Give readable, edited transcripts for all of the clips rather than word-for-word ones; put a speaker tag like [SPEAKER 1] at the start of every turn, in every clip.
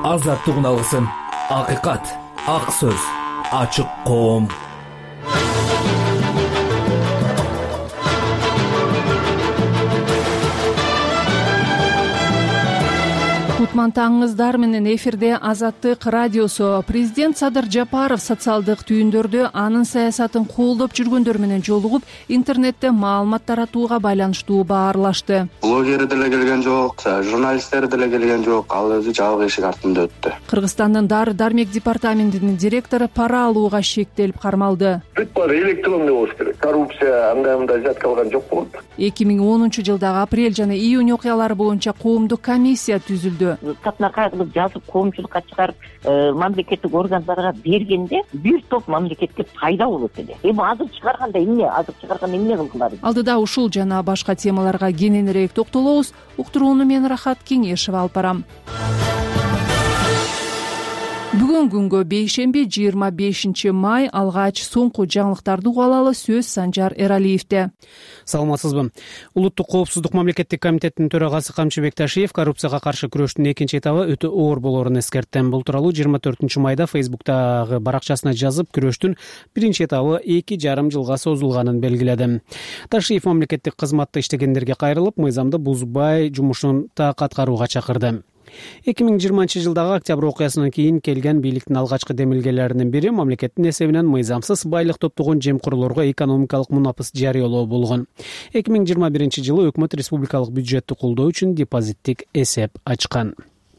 [SPEAKER 1] азаттыгын алгысың. Акыйкат, ак сөз, ачык коом.
[SPEAKER 2] Кутмантаңыздар менен эфирде Азаттык радиосу. Президент Садыр Жапаров социалдык түйүндөрдө анын саясатын колдоп жүргөндөр менен жолугуп, интернетте маалымат таратууга байланыштуу баарлашты.
[SPEAKER 3] Блогер деле келген жок, журналисттер деле келген жок. Ал өзү жабык эшик артында өттү.
[SPEAKER 2] Кыргызстандын Дары-дармек департаментинин директору пара алууга шектелип кармалды.
[SPEAKER 4] Бүт баары электронный болуш керек. Коррупция андай зат калган жок болот.
[SPEAKER 2] 2010-жылдагы апрель жана июнь окуялары боюнча коомдук комиссия түзүлдү.
[SPEAKER 5] Татнакай кылып жазып коомчулукка чыгарып мамлекеттик органдарга бергенде бир топ мамлекетке пайда болот эле. Эми азыр чыгарганда эмне? Азыр чыгарганда эмне кылгылары?
[SPEAKER 2] Алдыда ушул жана башка темаларга кененирээк токтолобуз. Уктурууну мен Рахат Кеңешева алып барам. Бүгүн күнгө бейшемби 25 май алгач соңку жаңылыктарды угуп алалы. Сөз Санжар Эралиевде.
[SPEAKER 6] Саламатсызбы? Улуттук коопсуздук мамлекеттик комитетинин төрагасы Камчыбек Ташиев коррупцияга каршы күрөштүн экинчи этабы өтө оор болоорун эскертти. Бул тууралуу 24 майда Фейсбуктагы баракчасына жазып, күрөштүн биринчи этабы 2,5 жылга созулганын белгиледи. Ташиев мамлекеттик кызматта иштегендерге кайрылып, мыйзамды бузбай жумушун так аткарууга чакырды. 2020-жылдагы октябрь окуясынан кийин келген бийликтин алгачкы демилгелеринин бири мамлекеттин эсебинен мыйзамсыз байлык топтогон жемкурлорго экономикалык мунапыс жарыялоо болгон. 2021-жылы өкмөт республикалык бюджетти колдоо үчүн депозиттик эсеп ачкан.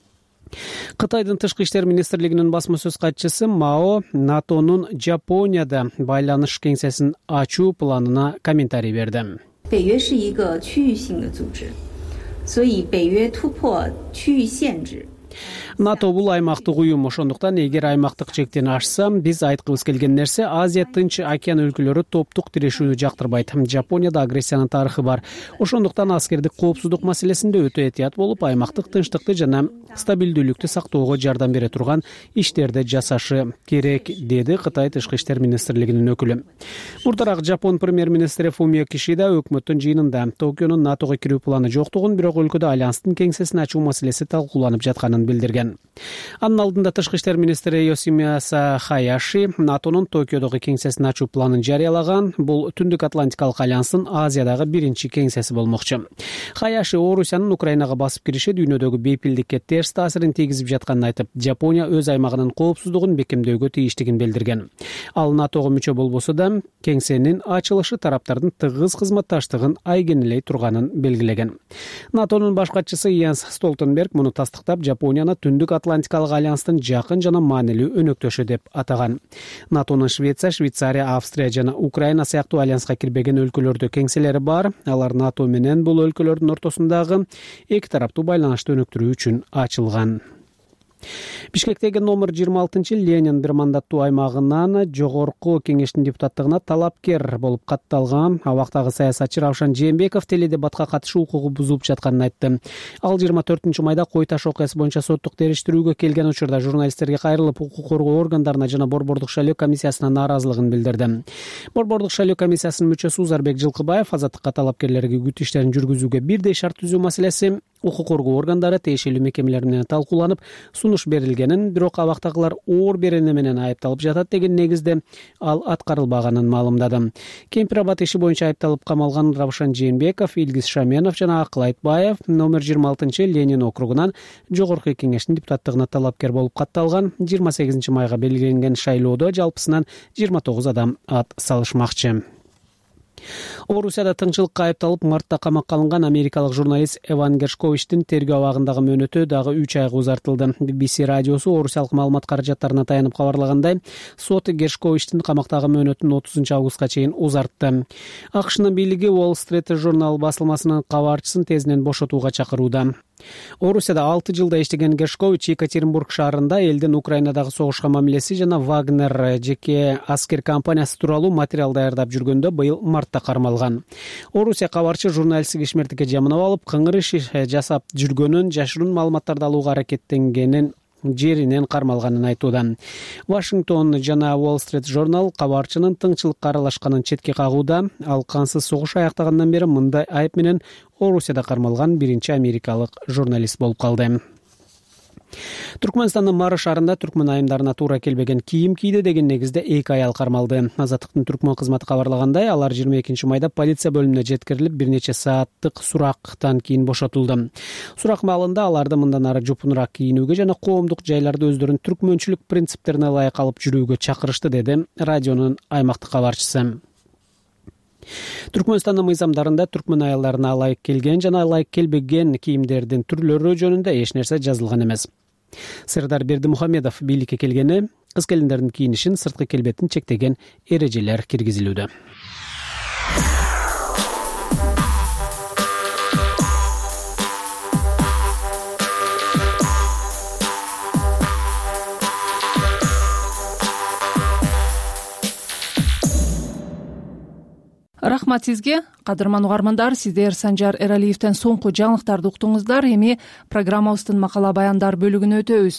[SPEAKER 6] Кытайдын тышкы иштер министрлигинин басма сөз катчысы Мао НАТОнун Жапонияда байланыш кеңсесин ачуу планына комментарий берди.
[SPEAKER 7] 北约是一个区域性的组织，所以北约突破区域限制。
[SPEAKER 6] НАТО бул аймактык уюм, ошондуктан эгер аймактык чектени ашса, биз айткыбыз келген нерсе Азия Тынч океан өлкөлөрү топтук тирешүүнү жактырбайт. Жапонияда агрессиянын тарыхы бар. Ошондуктан аскердик коопсуздук маселесинде өтө этият болуп, аймактык тынчтыкты жана стабилдүүлүктү сактоого жардам бере турган иштерди жасашы керек, деди Кытай тышкы иштер министрлигинин өкүлү. Мурдараак Жапон премьер-министри Фумио Кишида өкмөттүн жыйынында Токионун НАТОго кирүү планы жоктугун, бирок өлкөдө альянстын кеңсесин ачуу маселеси талкууланып жатканын билдирген. Анын алдында тышкы иштер министри Йосимаса Хаяши НАТОнун Токиодогу кеңсесин ачуу планын жарыялаган. Бул Түндүк Атлантикалык альянстын Азиядагы биринчи кеңсеси болмокчу. Хаяши Орусиянын Украинага басып кириши дүйнөдөгү бейпилдикке терс таасирин тийгизип жатканын айтып, Жапония өз аймагынын коопсуздугун бекемдөөгө тийиштигин билдирген. Ал НАТОго мүчө болбосо да, кеңсенин ачылышы тараптардын тыгыз кызматташтыгын айгинелей турганын белгилеген. НАТОнун баш катчысы Йенс Столтенберг муну тастыктап, Жапонияны Түндүк Атлантикалык альянстын жакын жана маанилүү өнөктөшү деп атаган. НАТОнун Швеция, Швейцария, Австрия жана Украина сыяктуу альянска кирбеген өлкөлөрдө кеңселери бар. Алар НАТО менен бул өлкөлөрдүн ортосундагы эки тараптуу байланышты өнөктүрүү үчүн ачылган. Бишкектеги номер 26 Ленин бир мандаттуу аймагынан жогорку кеңештин депутаттыгына талапкер болуп катталган абактагы саясатчы Равшан Жээнбеков теледебатка катышуу укугу бузулуп жатканын айтты. Ал 24 майда Кой Таш окуясы боюнча соттук териштирүүгө келген учурда журналисттерге кайрылып, укук коргоо органдарына жана Борбордук шайлоо комиссиясына нааразылыгын билдирди. Борбордук шайлоо комиссиясынын мүчөсү Узарбек Жылкыбаев азаттыкка талапкерлерге күт иштерин жүргүзүүгө бирдей шарт түзүү маселеси укук коргоо органдары тиешелүү мекемелер менен талкууланып, сунуш берилгенин, бирок абактагылар оор берене менен айыпталып жатат деген негизде ал аткарылбаганын маалымдады. Кемпир абат иши боюнча айыпталып камалган Равшан Жээнбеков, Илгиз Шаменов жана Акыл Айтбаев номер 26 Ленин округунан жогорку кеңештин депутаттыгына талапкер болуп катталган. 28 майга белгиленген шайлоодо жалпысынан 29 адам ат салышмакчы. Орусияда тыңчылыкка айыпталып мартта камакка алынган америкалык журналист Эван Гершковичтин тергөө абагындагы мөөнөтү дагы 3 айга узартылды. BBC радиосу орусиялык маалымат каражаттарына таянып кабарлагандай, сот Гершковичтин камактагы мөөнөтүн 30 августка чейин узартты. АКШнын бийлиги Wall Street журнал басылмасынын кабарчысын тезинен бошотууга чакырууда. Орусияда 6 жылда иштеген Гершкович Екатеринбург шаарында элдин Украинадагы согушка мамилеси жана Вагнер жеке аскер компаниясы тууралуу материал даярдап жүргөндө быйыл мартта кармалган. Орусия кабарчы журналисттик ишмердикке жаманап алып, кыңыр иш жасап жүргөнүн, жашыруун маалыматтарды алууга аракеттенгенин жеринен кармалганын айтууда. Вашингтон жана Wall Street журнал кабарчынын тыңчылыкка аралашканын четке кагууда. Ал кансыз согуш аяктагандан бери мындай айып менен Орусияда кармалган биринчи америкалык журналист болуп калды. Түркмөнстандын Мары шаарында түркмөн айымдарына туура келбеген кийим кийди деген негизде 2 аял кармалды. Азаттыктын түркмөн кызматы кабарлагандай, алар 22 майда полиция бөлүмүнө жеткирилип, бир нече сааттык сурактан кийин бошотулду. Сурак маалында аларды мындан ары жупунураак кийинүүгө жана коомдук жайларда өздөрүнүн түркмөнчүлүк принциптерине ылайык алып жүрүүгө чакырышты, деди радионун аймактык кабарчысы. Түркмөнстандын мыйзамдарында түркмөн аялдарына ылайык келген жана ылайык келбеген кийимдердин түрлөрү жөнүндө эч нерсе жазылган эмес. Сырдар Бердимухамедов бийликке келгени кыз келиндердин кийинишин, сырткы келбетин чектеген эрежелер киргизилүүдө.
[SPEAKER 2] Рахмат сизге, кадырман угармандар. Сиздер Санжар Эралиевден соңку жаңылыктарды уктуңуздар. Эми программабыздын макала баяндар бөлүгүнө өтөбүз.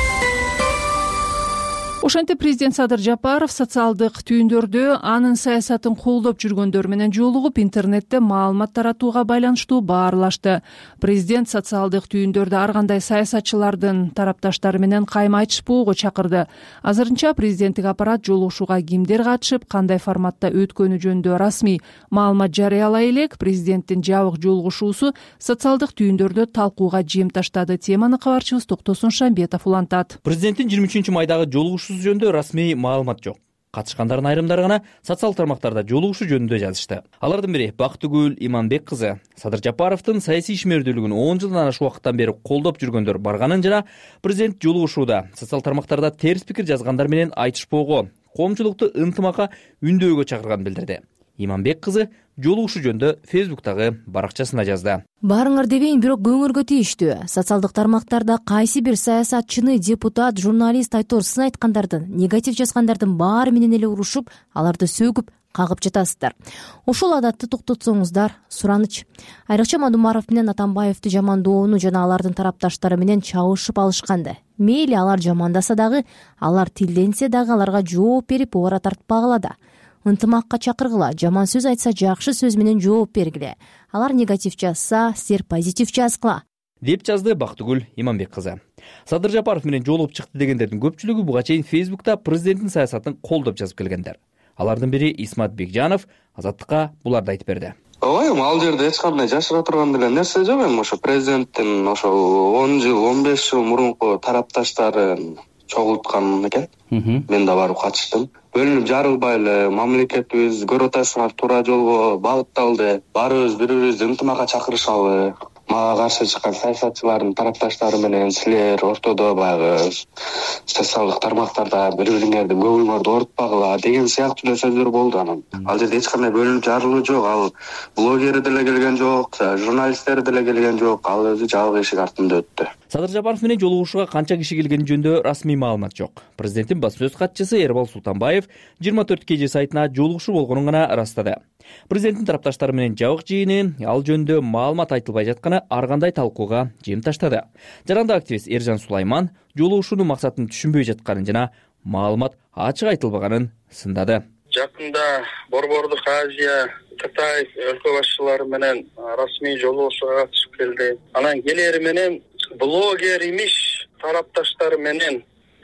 [SPEAKER 2] Ошентип президент Садыр Жапаров социалдык түйүндөрдө анын саясатын колдоп жүргөндөр менен жолугуп, интернетте маалымат таратууга байланыштуу баарлашты. Президент социалдык түйүндөрдө ар кандай саясатчылардын тарапташтары менен кайма айтышпоого чакырды. Азырынча президенттик аппарат жолугушууга кимдер катышып, кандай форматта өткөнү жөнүндө расмий маалымат жарыялай элек. Президенттин жабык жолугушуусу социалдык түйүндөрдө талкууга жем таштады. Теманы кабарчыбыз Токтосун Шамбетов улантат.
[SPEAKER 8] Президенттин 23 майдагы жолугушуу жөнүндө расмий маалымат жок. Катышкандардын айрымдары гана социал тармактарда жолугушуу жөнүндө жазышты. Алардын бири Бактыгүл Иманбек кызы. Садыр Жапаровдун саясий ишмердүүлүгүн 10 жылдан ашык убакыттан бери колдоп жүргөндөр барганын жана президент жолугушууда социал тармактарда терс пикир жазгандар менен айтышпоого, коомчулукту ынтымакка үндөөгө чакырганын билдирди. Иманбек кызы жолугушуу жөнүндө Фейсбуктагы баракчасында жазды.
[SPEAKER 9] Баарыңар дебейин, бирок көңүлгө тийиштүү. Социалдык тармактарда кайсы бир саясатчыны, депутат, журналист, айтор сын айткандардын, негатив жазгандардын баары менен эле урушуп, аларды сөгүп, кагып жатасыздар. Ошол адатты токтотсоңуздар сураныч. Айрыкча Мадумаров менен Атамбаевди жамандоону жана алардын тарапташтары менен чабышып алышканды. Мейли алар жамандаса дагы, алар тилденсе дагы аларга жооп берип оор тартпагыла да. Ынтымакка чакыргыла, жаман сөз айтса жакшы сөз менен жооп бергиле. Алар негатив жазса, силер позитив жазгыла,
[SPEAKER 8] деп жазды Бактыгүл Иманбек кызы. Садыр Жапаров менен жолугуп чыкты дегендердин көпчүлүгү буга чейин Фейсбукта президенттин саясатын колдоп жазып келгендер. Алардын бири Исмат Бекжанов Азаттыкка буларды айтып берди.
[SPEAKER 3] Ой, ал жерде эч кандай жашыра турган деле нерсе жок эми. Ошо президенттин ошо 10 жыл, 15 жыл мурунку тарапташтарын чогулткан экен. Мен да барып катыштым. Бөлүнүп жарылбай эле мамлекетибиз көрүп атасыңар туура жолго багытталды. Баарыбыз бири-бирибизди ынтымакка чакырышалы. Мага каршы чыккан саясатчылардын тарапташтары менен силер ортодо баягы социалдык тармактарда бири-бириңерди көңүлүңөрдү оорутпагыла деген сыяктуу эле сөздөр болду. Анан ал жерде эч кандай бөлүнүп жарылуу жок. Ал блогер деле келген жок, журналисттер деле келген жок. Ал өзү жабык эшик артында өттү.
[SPEAKER 8] Садыр Жапаров менен жолугушууга канча киши келгени жөнүндө расмий маалымат жок. Президенттин басма сөз катчысы Эрбол Султанбаев 24 KG сайтына жолугушуу болгонун гана ырастады. Президенттин тарапташтары менен жабык жыйыны, ал жөнүндө маалымат айтылбай жатканы ар кандай талкууга жем таштады. Жарандык активист Эржан Сулайман жолугушуунун максатын түшүнбөй жатканын жана маалымат ачык айтылбаганын сындады.
[SPEAKER 10] Жакында Борбордук Азия, Кытай өлкө башчылары менен расмий жолугушууга катышып келди. Анан келери менен блогер имиш тарапташтары менен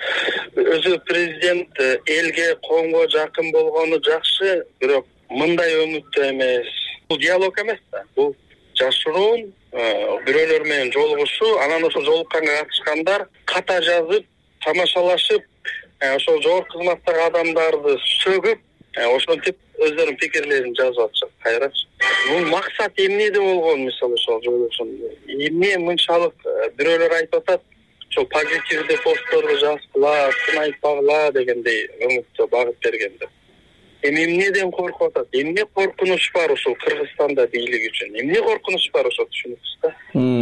[SPEAKER 10] өзү президент элге, коомго жакын болгону жакшы, бирок мындай өңүттө эмес. Бул диалог эмес да. Бул жашыруун бирөөлөр менен жолугушуу, анан ошол жолукканга катышкандар ката жазып, тамашалашып, ошол жогорку кызматтагы адамдарды сөгүп, ошентип өздөрүнүн пикирлерин жазып атышат. Кайрачы. Бул максат эмнеде болгон, мисалы ошол жолугушуу. Эмне мынчалык бирөөлөр айтып атат, ошол позитивдүү постторду жазгыла, сын айтпагыла дегендей өңүттө багыт бергенде. Эмнеден коркуп атат? Эмне коркунуч бар ошол Кыргызстанда бийлик үчүн? Эмне коркунуч бар ошол түшүнүксүз да?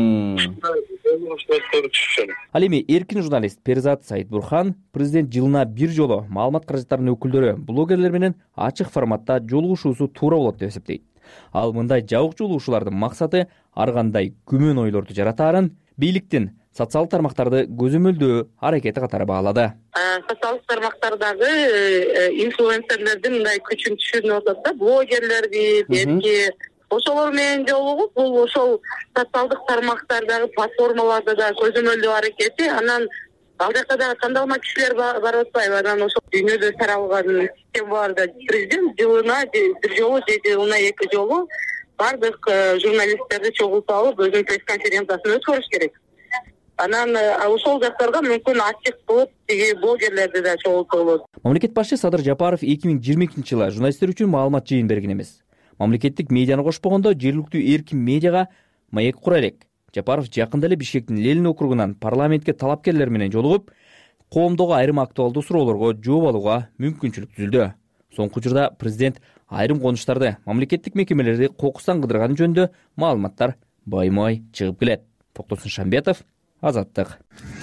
[SPEAKER 8] Ал эми эркин журналист Перзат Саидбурхан президент жылына бир жолу маалымат каражаттарынын өкүлдөрү блогерлер менен ачык форматта жолугушуусу туура болот деп эсептейт. Ал мындай жабык жолугушуулардын максаты ар кандай күмөн ойлорду жаратаарын бийликтин социал тармактарды көзөмөлдөө аракети катары баалады.
[SPEAKER 11] Социалдык тармактардагы инфлюенсерлердин мындай күчүн түшүнүп атат да, блогерлерди, берки ошолор менен жолугуп бул ошол социалдык тармактардагы платформаларда да көзөмөлдөө аракети, анан ал жакта дагы тандалма кишилер барып атпайбы? Анан ошол дүйнөдө таралган системаларда президент жылына бир жолу же жылына 2 жолу бардык журналисттерди чогултуп алып өзүнүн пресс-конференциясын өткөрүш керек. Анан ошол жактарга мүмкүн ачык кылып тиги блогерлерди да чогултуп болот.
[SPEAKER 8] Мамлекет башчы Садыр Жапаров 2022-жылы журналисттер үчүн маалымат жыйын берген эмес. Мамлекеттик медианы кошпогондо жергиликтүү эркин медиага маек кура элек. Жапаров жакында эле Бишкектин Ленин округунан парламентке талапкерлер менен жолугуп, коомдогу айрым актуалдуу суроолорго жооп алууга мүмкүнчүлүк түзүлдү. Соңку учурда президент айрым конуштарды, мамлекеттик мекемелерди кокустан кыдырганы жөнүндө маалыматтар баймай чыгып келет. Токтосун Шамбетов, Азаттык.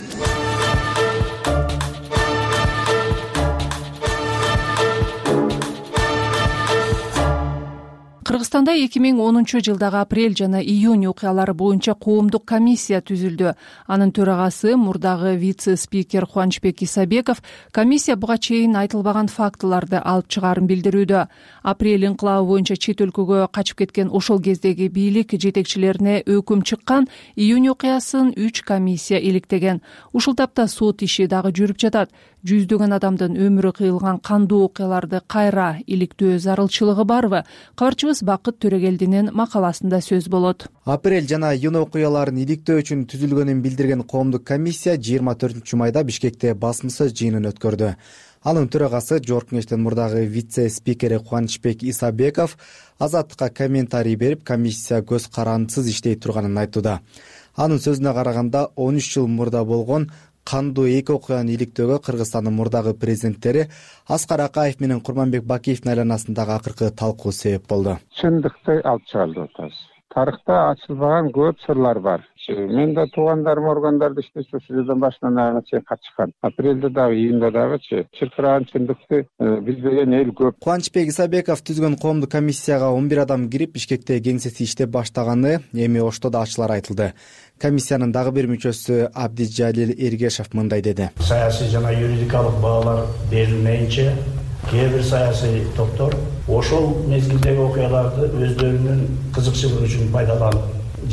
[SPEAKER 2] Кыргызстанда 2010-жылдагы апрель жана июнь окуялары боюнча коомдук комиссия түзүлдү. Анын төрагасы мурдагы вице-спикер Кубанычбек Исабеков комиссия буга чейин айтылбаган фактыларды алып чыгаарын билдирүүдө. Апрель инкылабы боюнча чет өлкөгө качып кеткен ошол кездеги бийлик жетекчилерине өкүм чыккан, июнь окуясын 3 комиссия иликтеген. Ушул тапта сот иши дагы жүрүп жатат. Жүздөгөн адамдын өмүрү кыйылган кандуу окуяларды кайра иликтөө зарылчылыгы барбы? Кабарчыбыз Бакыт Төрөгелдинин макаласында сөз болот.
[SPEAKER 12] Апрель жана июнь окуяларын иликтөө үчүн түзүлгөнүн билдирген коомдук комиссия 24-майда Бишкекте басмасөз жыйынын өткөрдү. Анын төрагасы Жогорку Кеңештин мурдагы вице-спикери Кубанычбек Исабеков Азаттыкка комментарий берип, комиссия көз карандысыз иштей турганын айтууда. Анын сөзүнө караганда 13 жыл мурда болгон кандуу 2 окуяны иликтөөгө Кыргызстандын мурдагы президенттери Аскар Акаев менен Курманбек Бакиевдин айланасындагы акыркы талкуу себеп болду.
[SPEAKER 13] Чындыкты алып чыгарды атабыз. Тарыхта ачылбаган көп сырлар бар. Мен да туугандарым органдарда иштесе ошол жерден башынан аягына чейин катышкан. Апрелде дагы, июнда дагычы чыркыраган чындыкты билбеген эл көп.
[SPEAKER 12] Кубанычбек Исабеков түзгөн коомдук комиссияга 11 адам кирип, Бишкекте кеңсеси иштеп баштаганы эми Ошто да ачылар айтылды. Комиссиянын дагы бир мүчөсү Абдижалил Эргешев мындай деди.
[SPEAKER 14] Саясий жана юридикалык баалар берилмейинче кээ бир саясий топтор ошол мезгилдеги окуяларды өздөрүнүн кызыкчылыгы үчүн пайдаланып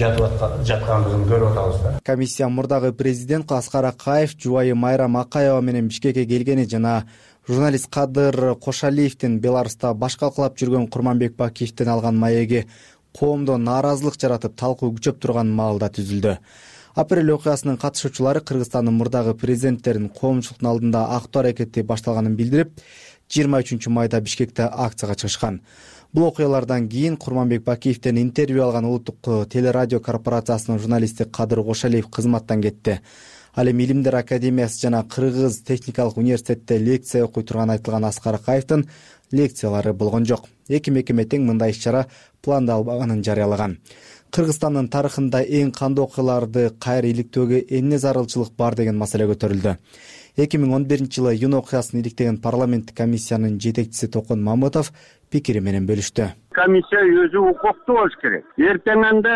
[SPEAKER 14] жаткандыгын көрүп атабыз да.
[SPEAKER 12] Комиссия мурдагы президент Аскар Акаев жубайы Майрам Акаева менен Бишкекке келгени жана журналист Кадыр Кошалиевдин Беларуста баш калкалап жүргөн Курманбек Бакиевден алган маеги коомдо нааразылык жаратып талкуу күчөп турган маалда түзүлдү. Апрель окуясынын катышуучулары Кыргызстандын мурдагы президенттерин коомчулуктун алдында актоо аракети башталганын билдирип, 23-майда Бишкекте акцияга чыгышкан. Бул окуялардан кийин Курманбек Бакиевден интервью алган Улуттук телерадио корпорациясынын журналисти Кадыр Кошалиев кызматтан кетти. Ал эми Илимдер академиясы жана Кыргыз техникалык университетте лекция окуй турганы айтылган Аскар Акаевдин лекциялары болгон жок. Эки мекеме тең мындай иш-чара пландалбаганын жарыялаган. Кыргызстандын тарыхында эң кандуу окуяларды кайра иликтөөгө эмне зарылчылык бар деген маселе көтөрүлдү. 2011-жылы июнь окуясын иликтеген парламенттик комиссиянын жетекчиси Токон Мамытов пикири менен бөлүштү.
[SPEAKER 15] Комиссия өзү укуктуу болуш керек. Эртеңинде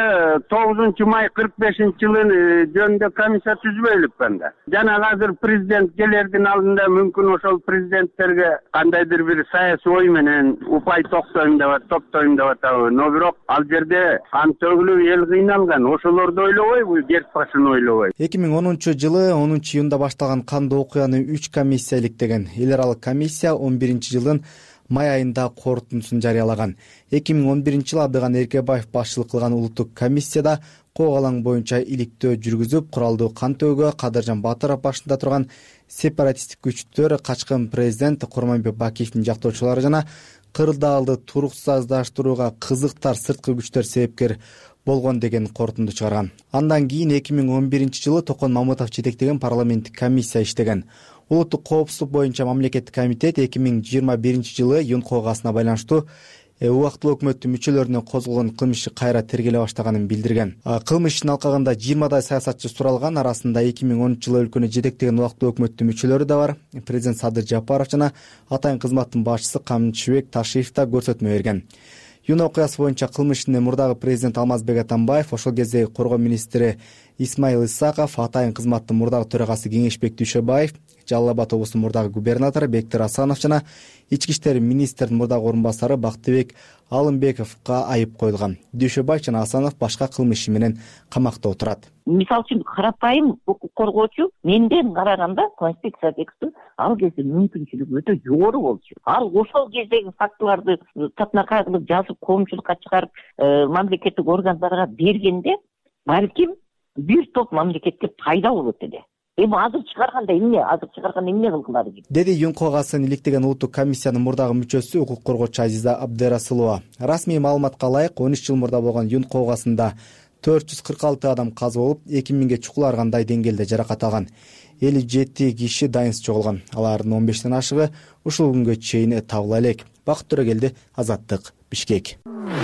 [SPEAKER 15] 9-май 45-жылын жөнүндө комиссия түзбөйлүк бенде. Жана азыр президент келердин алдында мүмкүн ошол президенттерге кандайдыр бир саясий ой менен упай топтойм деп атабы. Но бирок ал жерде ан төгүлүп эл кыйналган. Ошолорду ойлобойбу, дерт башын ойлобой.
[SPEAKER 12] 2010-жылы 10-июнда башталган кандуу окуяны 3 комиссия иликтеген. Эл аралык комиссия 11-жылын май айында корутундусун жарыялаган. 2011-жылы Абдыган Эркебаев башчылык кылган улуттук комиссияда кок алаң боюнча иликтөө жүргүзүп, куралдуу кан төгүүгө Кадыржан Батыров башында турган сепаратисттик күчтөр качкын президент Курманбек Бакиевдин жактоочулары жана кырдаалды туруксуздаштырууга кызыктар сырткы күчтөр себепкер болгон деген корутунду чыгарган. Андан кийин 2011-жылы Токон Мамытов жетектеген парламенттик комиссия иштеген. Улуттук коопсуздук боюнча мамлекеттик комитет 2021-жылы июнь окуясына байланыштуу убактылуу өкмөттүн мүчөлөрүнө козголгон кылмыш кайра тергеле баштаганын билдирген. Кылмыш ишин алкагында 20 саясатчы суралган, арасында 2010-жылы өлкөнү жетектеген убактылуу өкмөттүн мүчөлөрү да бар. Президент Садыр Жапаров жана атайын кызматтын башчысы Камчыбек Ташиев да көрсөтмө берген. Июнь окуясы боюнча кылмыш ишинде мурдагы президент Алмазбек Атамбаев, ошол кезде коргоо министри Исмаил Исаков, атайын кызматтын мурдагы төрагасы Кеңешбек Дүйшөбаев, Жалал Абад облусунун мурдагы губернатору Бектир Асанов жана ички иштер министринин мурдагы орун басары Бактыбек Алымбековго айып коюлган. Дүйшөбаев жана Асанов башка кылмыш иши менен камакта отурат.
[SPEAKER 5] Мисалы үчүн карапайым укук коргоочу менден караганда конституция текстин ал кезде мүмкүнчүлүгү өтө жогору болчу. Ал ошол кездеги фактыларды татынакай кылып жазып коомчулукка чыгарып мамлекеттик органдарга бергенде балким бир топ мамлекетке пайда болот деди. Эми азыр чыгарганда эмне кылгылары
[SPEAKER 12] деди ЮНКО гасын иликтеген улуттук комиссиянын мурдагы мүчөсү укук коргоочу Азиза Абдырасулова. Расмий маалыматка ылайык 13 жыл мурда болгон ЮНКО гасында 446 адам каза болуп, 2000ге чукуларгандай деңгээлде жаракат алган. 57 киши дайынсыз жоголгон. Алардын 15тен ашыгы ушул күнгө чейин табыла элек. Бакыт Төрөгелди, Азаттык, Бишкек.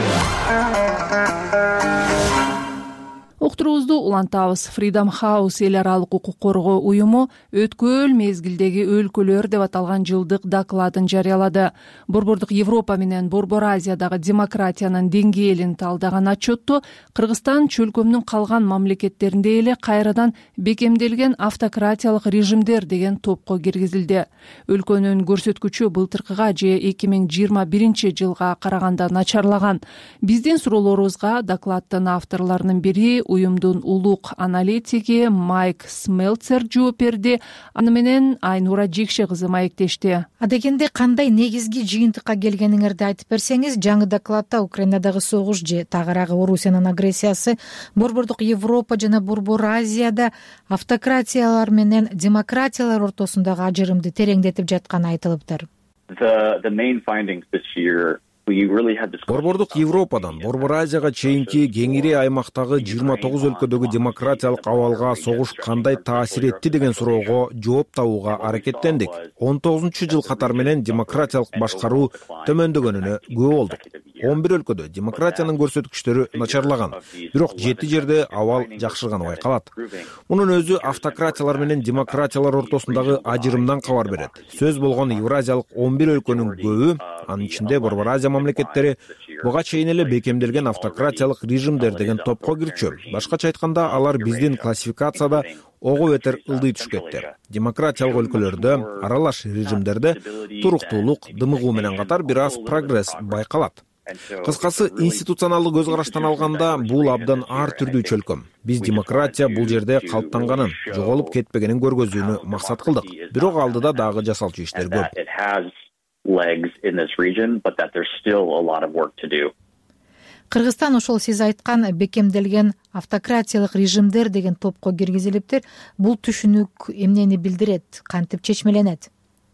[SPEAKER 2] Уктуруубузду улантабыз. Freedom House эл аралык укук коргоо уюму өткөл мезгилдеги өлкөлөр деп аталган жылдык докладын жарыялады. Борбордук Европа менен Борбор Азиядагы демократиянын деңгээлин талдаган отчетту Кыргызстан чөлкөмдүн калган мамлекеттеринде эле кайрадан бекемделген автократиялык режимдер деген топко киргизилди. Өлкөнүн көрсөткүчү былтыркыга же 2021 жылга караганда начарлаган. Биздин суроолорубузга докладдын авторлорунун бири уюмдун улук аналитиги Майк Смелцер жооп берди. Аны менен Айнура Жекше кызы маектешти.
[SPEAKER 16] Адегенде кандай негизги жыйынтыкка келгениңерди айтып берсеңиз, жаңы докладда Украинадагы согуш же тагыраагы Орусиянын агрессиясы, Борбордук Европа жана Борбор Азияда автократиялар менен демократиялар ортосундагы ажырымды тереңдетип жатканы айтылыптыр.
[SPEAKER 17] Борбордук Европадан Борбор Азияга чейинки кеңири аймактагы 29 өлкөдөгү демократиялык абалга согуш кандай таасир этти деген суроого жооп табууга аракеттендик. 19-жыл катар менен демократиялык башкаруу төмөндөгөнүнө күбө болдук. 11 өлкөдө демократиянын көрсөткүчтөрү начарлаган, бирок 7 жерде абал жакшырганы байкалат. Мунун өзү автократиялар менен демократиялар ортосундагы ажырымдан кабар берет. Сөз болгон Евразиялык 11 өлкөнүн көбү, анын ичинде Борбор Азия мамлекеттери, буга чейин эле бекемделген автократиялык режимдер деген топко кирчү. Башкача айтканда, алар биздин классификацияда ого бетер ылдый түшкөттөр. Демократиялык өлкөлөрдө, аралаш режимдерде туруктуулук, дымыгуу менен катар бир аз прогресс байкалат. Кыскасы, институционалдык көз караштан алганда, бул абдан ар түрдүү чөлкөм. Биз демократия бул жерде калыптанганын, жоголуп кетпегенин көргөзүүнү максат кылдык. Бирок алдыда дагы жасалчу иштер көп.
[SPEAKER 16] Кыргызстан ошол сиз айткан бекемделген автократиялык режимдер деген топко киргизилиптир. Бул түшүнүк эмнени билдирет, кантип чечмеленет?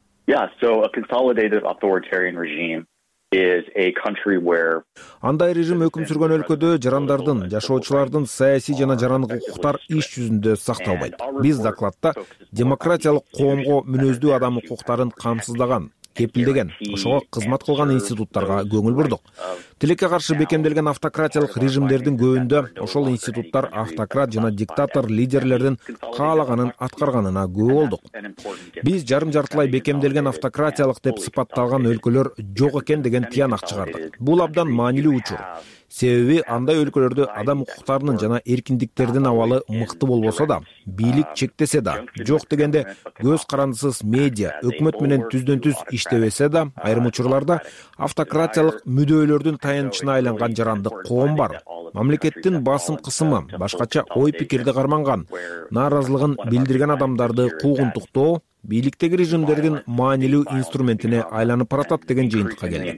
[SPEAKER 17] Андай режим өкүм сүргөн өлкөдө жарандардын, жашоочулардын саясий жана жарандык укуктар иш жүзүндө сакталбайт. Биз докладда демократиялык коомго мүнөздүү адам укуктарын камсыздаган, кепилдеген, ошого кызмат кылган институттарга көңүл бурдук. Тилекке каршы бекемделген автократиялык режимдердин көбүндө ошол институттар автократ жана диктатор лидерлердин каалаганын аткарганына күбө болдук. Биз жарым-жартылай бекемделген автократиялык деп сыпатталган өлкөлөр жок экен деген тыянак чыгардык. Бул абдан маанилүү учур. Себеби андай өлкөлөрдө адам укуктарынын жана эркиндиктердин абалы мыкты болбосо да, бийлик чектесе да, жок дегенде көз карандысыз медиа, өкмөт менен түздөн-түз иштебесе да, айрым учурларда автократиялык мүдөөлөрдүн таянычына айланган жарандык коом бар. Мамлекеттин басым кысымы, башкача ой пикирди карманган, нааразылыгын билдирген адамдарды куугунтуктоо бийликтеги режимдердин маанилүү инструментине айланып баратат деген жыйынтыкка келдик.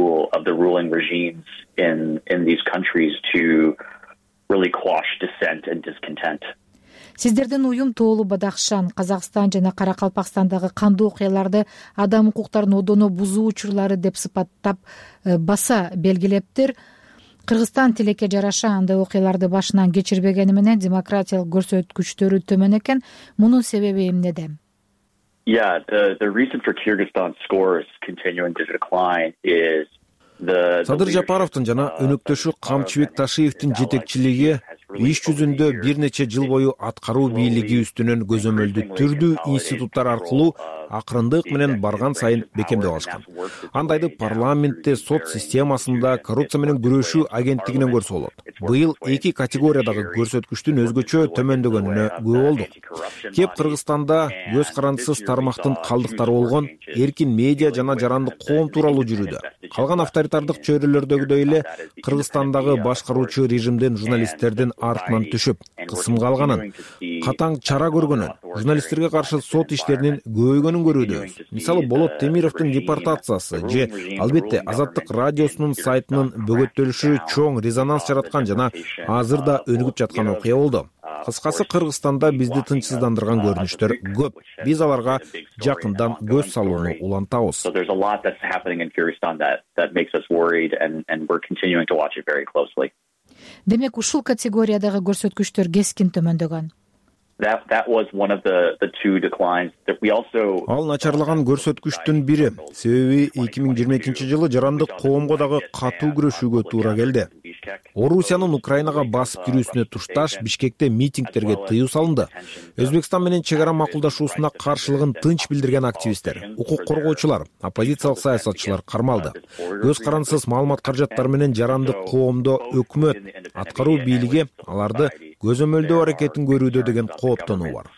[SPEAKER 16] Сиздердин уюм Тоолу Бадахшан, Казакстан жана Каракалпакстандагы кандуу окуяларды адам укуктарын одоно бузуу учурлары деп сыпаттап баса белгилептир. Кыргызстан тилекке жараша андай окуяларды башынан кечирбегени менен демократиялык көрсөткүчтөрү төмөн экен. Мунун себеби эмнеде?
[SPEAKER 17] Садыр Жапаровдун жана өнөктөшү Камчыбек Ташиевдин жетекчилиги иш жүзүндө бир нече жыл бою аткаруу бийлиги үстүнөн көзөмөлдү түрдүү институттар аркылуу акырындык менен барган сайын бекемдеп алышкан. Андайды парламентте, сот системасында, коррупция менен күрөшүү агенттигинен көрсө болот. Быйыл 2 категориядагы көрсөткүчтүн өзгөчө төмөндөгөнүнө күбө болдук. Кеп Кыргызстанда көз карандысыз тармактын калдыктары болгон эркин медиа жана жарандык коом тууралуу жүрүүдө. Калган авторитардык чөйрөлөрдөгүдөй эле Кыргызстандагы башкаруучу режимдин журналисттердин артынан түшүп, кысымга алганын, катаң чара көргөнүн, журналисттерге каршы сот иштеринин көбөйгөнүн көрүүдөбүз. Мисалы, Болот Темировдун депортациясы же албетте Азаттык радиосунун сайтынын бөгөттөлүшү чоң резонанс жараткан жана азыр да өнүгүп жаткан окуя болду. Кыскасы, Кыргызстанда бизди тынчсыздандырган көрүнүштөр көп. Биз аларга жакындан көз салууну улантабыз.
[SPEAKER 16] Демек, ушул категориядагы көрсөткүчтөр кескин төмөндөгөн.
[SPEAKER 17] Ал начарлаган көрсөткүчтүн бири. Себеби 2022-жылы жарандык коомго дагы катуу күрөшүүгө туура келди. Орусиянын Украинага басып кирүүсүнө тушташ Бишкекте митингтерге тыюу салынды. Өзбекстан менен чек ара макулдашуусуна каршылыгын тынч билдирген активисттер, укук коргоочулар, оппозициялык саясатчылар кармалды. Көз карандысыз маалымат каражаттары менен жарандык коомдо өкмөт, аткаруу бийлиги аларды көзөмөлдөө аракетин көрүүдө деген кооптонуу бар.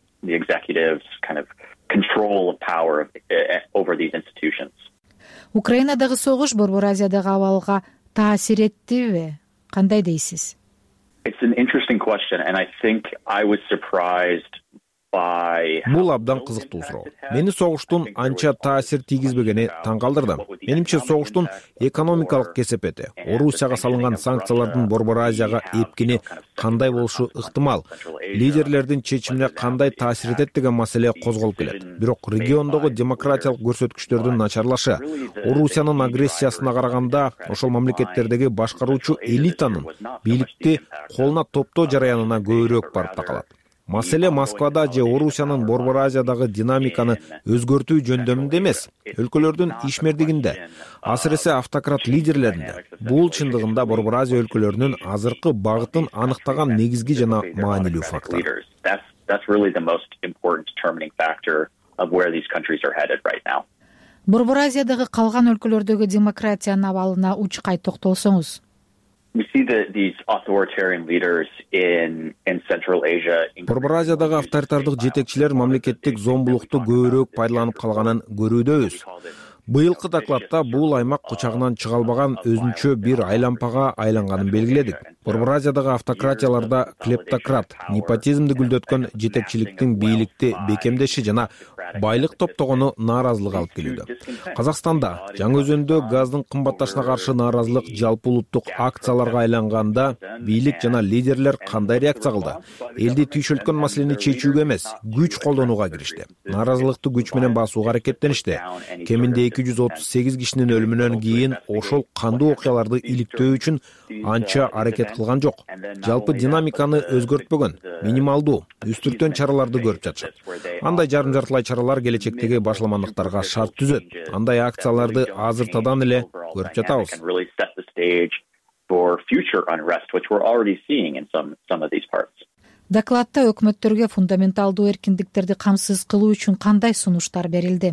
[SPEAKER 16] Украинадагы согуш Борбор Азиядагы абалга таасир эттиби? Кандай дейсиз?
[SPEAKER 17] Бул абдан кызыктуу суроо. Мени согуштун анча таасир тийгизбегени таң калтырды. Менимче, согуштун экономикалык кесепети, Орусияга салынган санкциялардын Борбор Азияга эпкини кандай болушу ыктымал, лидерлердин чечимине кандай таасир этет деген маселе козголуп келет. Бирок региондогу демократиялык көрсөткүчтөрдүн начарлашы, Орусиянын агрессиясына караганда ошол мамлекеттердеги башкаруучу элитанын бийликти колуна топтоо жараянына көбүрөөк барып такалат. Маселе Москвада же Орусиянын Борбор Азиядагы динамиканы өзгөртүү жөндөмүндө эмес, өлкөлөрдүн ишмердигинде, асыресе автократ лидерлеринде. Бул чындыгында Борбор Азия өлкөлөрүнүн азыркы багытын аныктаган негизги жана маанилүү фактор.
[SPEAKER 16] Борбор Азиядагы калган өлкөлөрдөгү демократиянын абалына учкай токтолсоңуз.
[SPEAKER 17] Борбор Азиядагы авторитардык жетекчилер мамлекеттик зомбулукту көбүрөөк пайдаланып калганын көрүүдөбүз. Быйылкы докладта бул аймак кучагынан чыга албаган өзүнчө бир айлампага айланганын белгиледик. Борбор Азиядагы автократияларда клептократ, непотизмди гүлдөткөн жетекчиликтин бийликти бекемдеши жана байлык топтогону нааразылык алып келүүдө. Казакстанда Жаңы Өзөндө газдын кымбатташына каршы нааразылык жалпы улуттук акцияларга айланганда бийлик жана лидерлер кандай реакция кылды? Элди түйшөлткөн маселени чечүүгө эмес, күч колдонууга киришти. Нааразылыкты күч менен басууга аракеттеништи. Кеминде 238 кишинин өлүмүнөн кийин ошол кандуу окуяларды иликтөө үчүн анча аракет кылган жок. Жалпы динамиканы өзгөртпөгөн, минималдуу, үстүртөн чараларды көрүп жатышат. Андай жарым-жартылай чаралар келечектеги башламандыктарга шарт түзөт. Андай акцияларды азыртадан эле көрүп жатабыз.
[SPEAKER 16] Докладта өкмөттөргө фундаменталдуу эркиндиктерди камсыз кылуу үчүн кандай сунуштар берилди?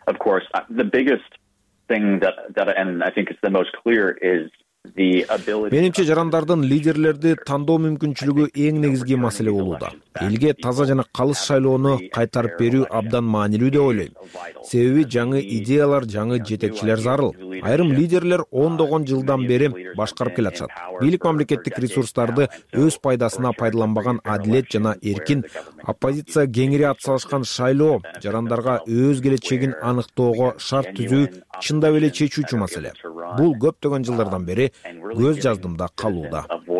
[SPEAKER 17] Менимче, жарандардын лидерлерди тандоо мүмкүнчүлүгү эң негизги маселе болууда. Элге таза жана калыс шайлоону кайтарып берүү абдан маанилүү деп ойлойм. Себеби жаңы идеялар, жаңы жетекчилер зарыл. Айрым лидерлер ондогон жылдан бери башкарып келатышат. Бийлик мамлекеттик ресурстарды өз пайдасына пайдаланбаган адилет жана эркин, оппозиция кеңири атсалышкан шайлоо жарандарга өз келечегин аныктоого шарт түзүү чындап эле чечүүчү маселе. Бул көптөгөн жылдардан бери көз жаздымда калууда.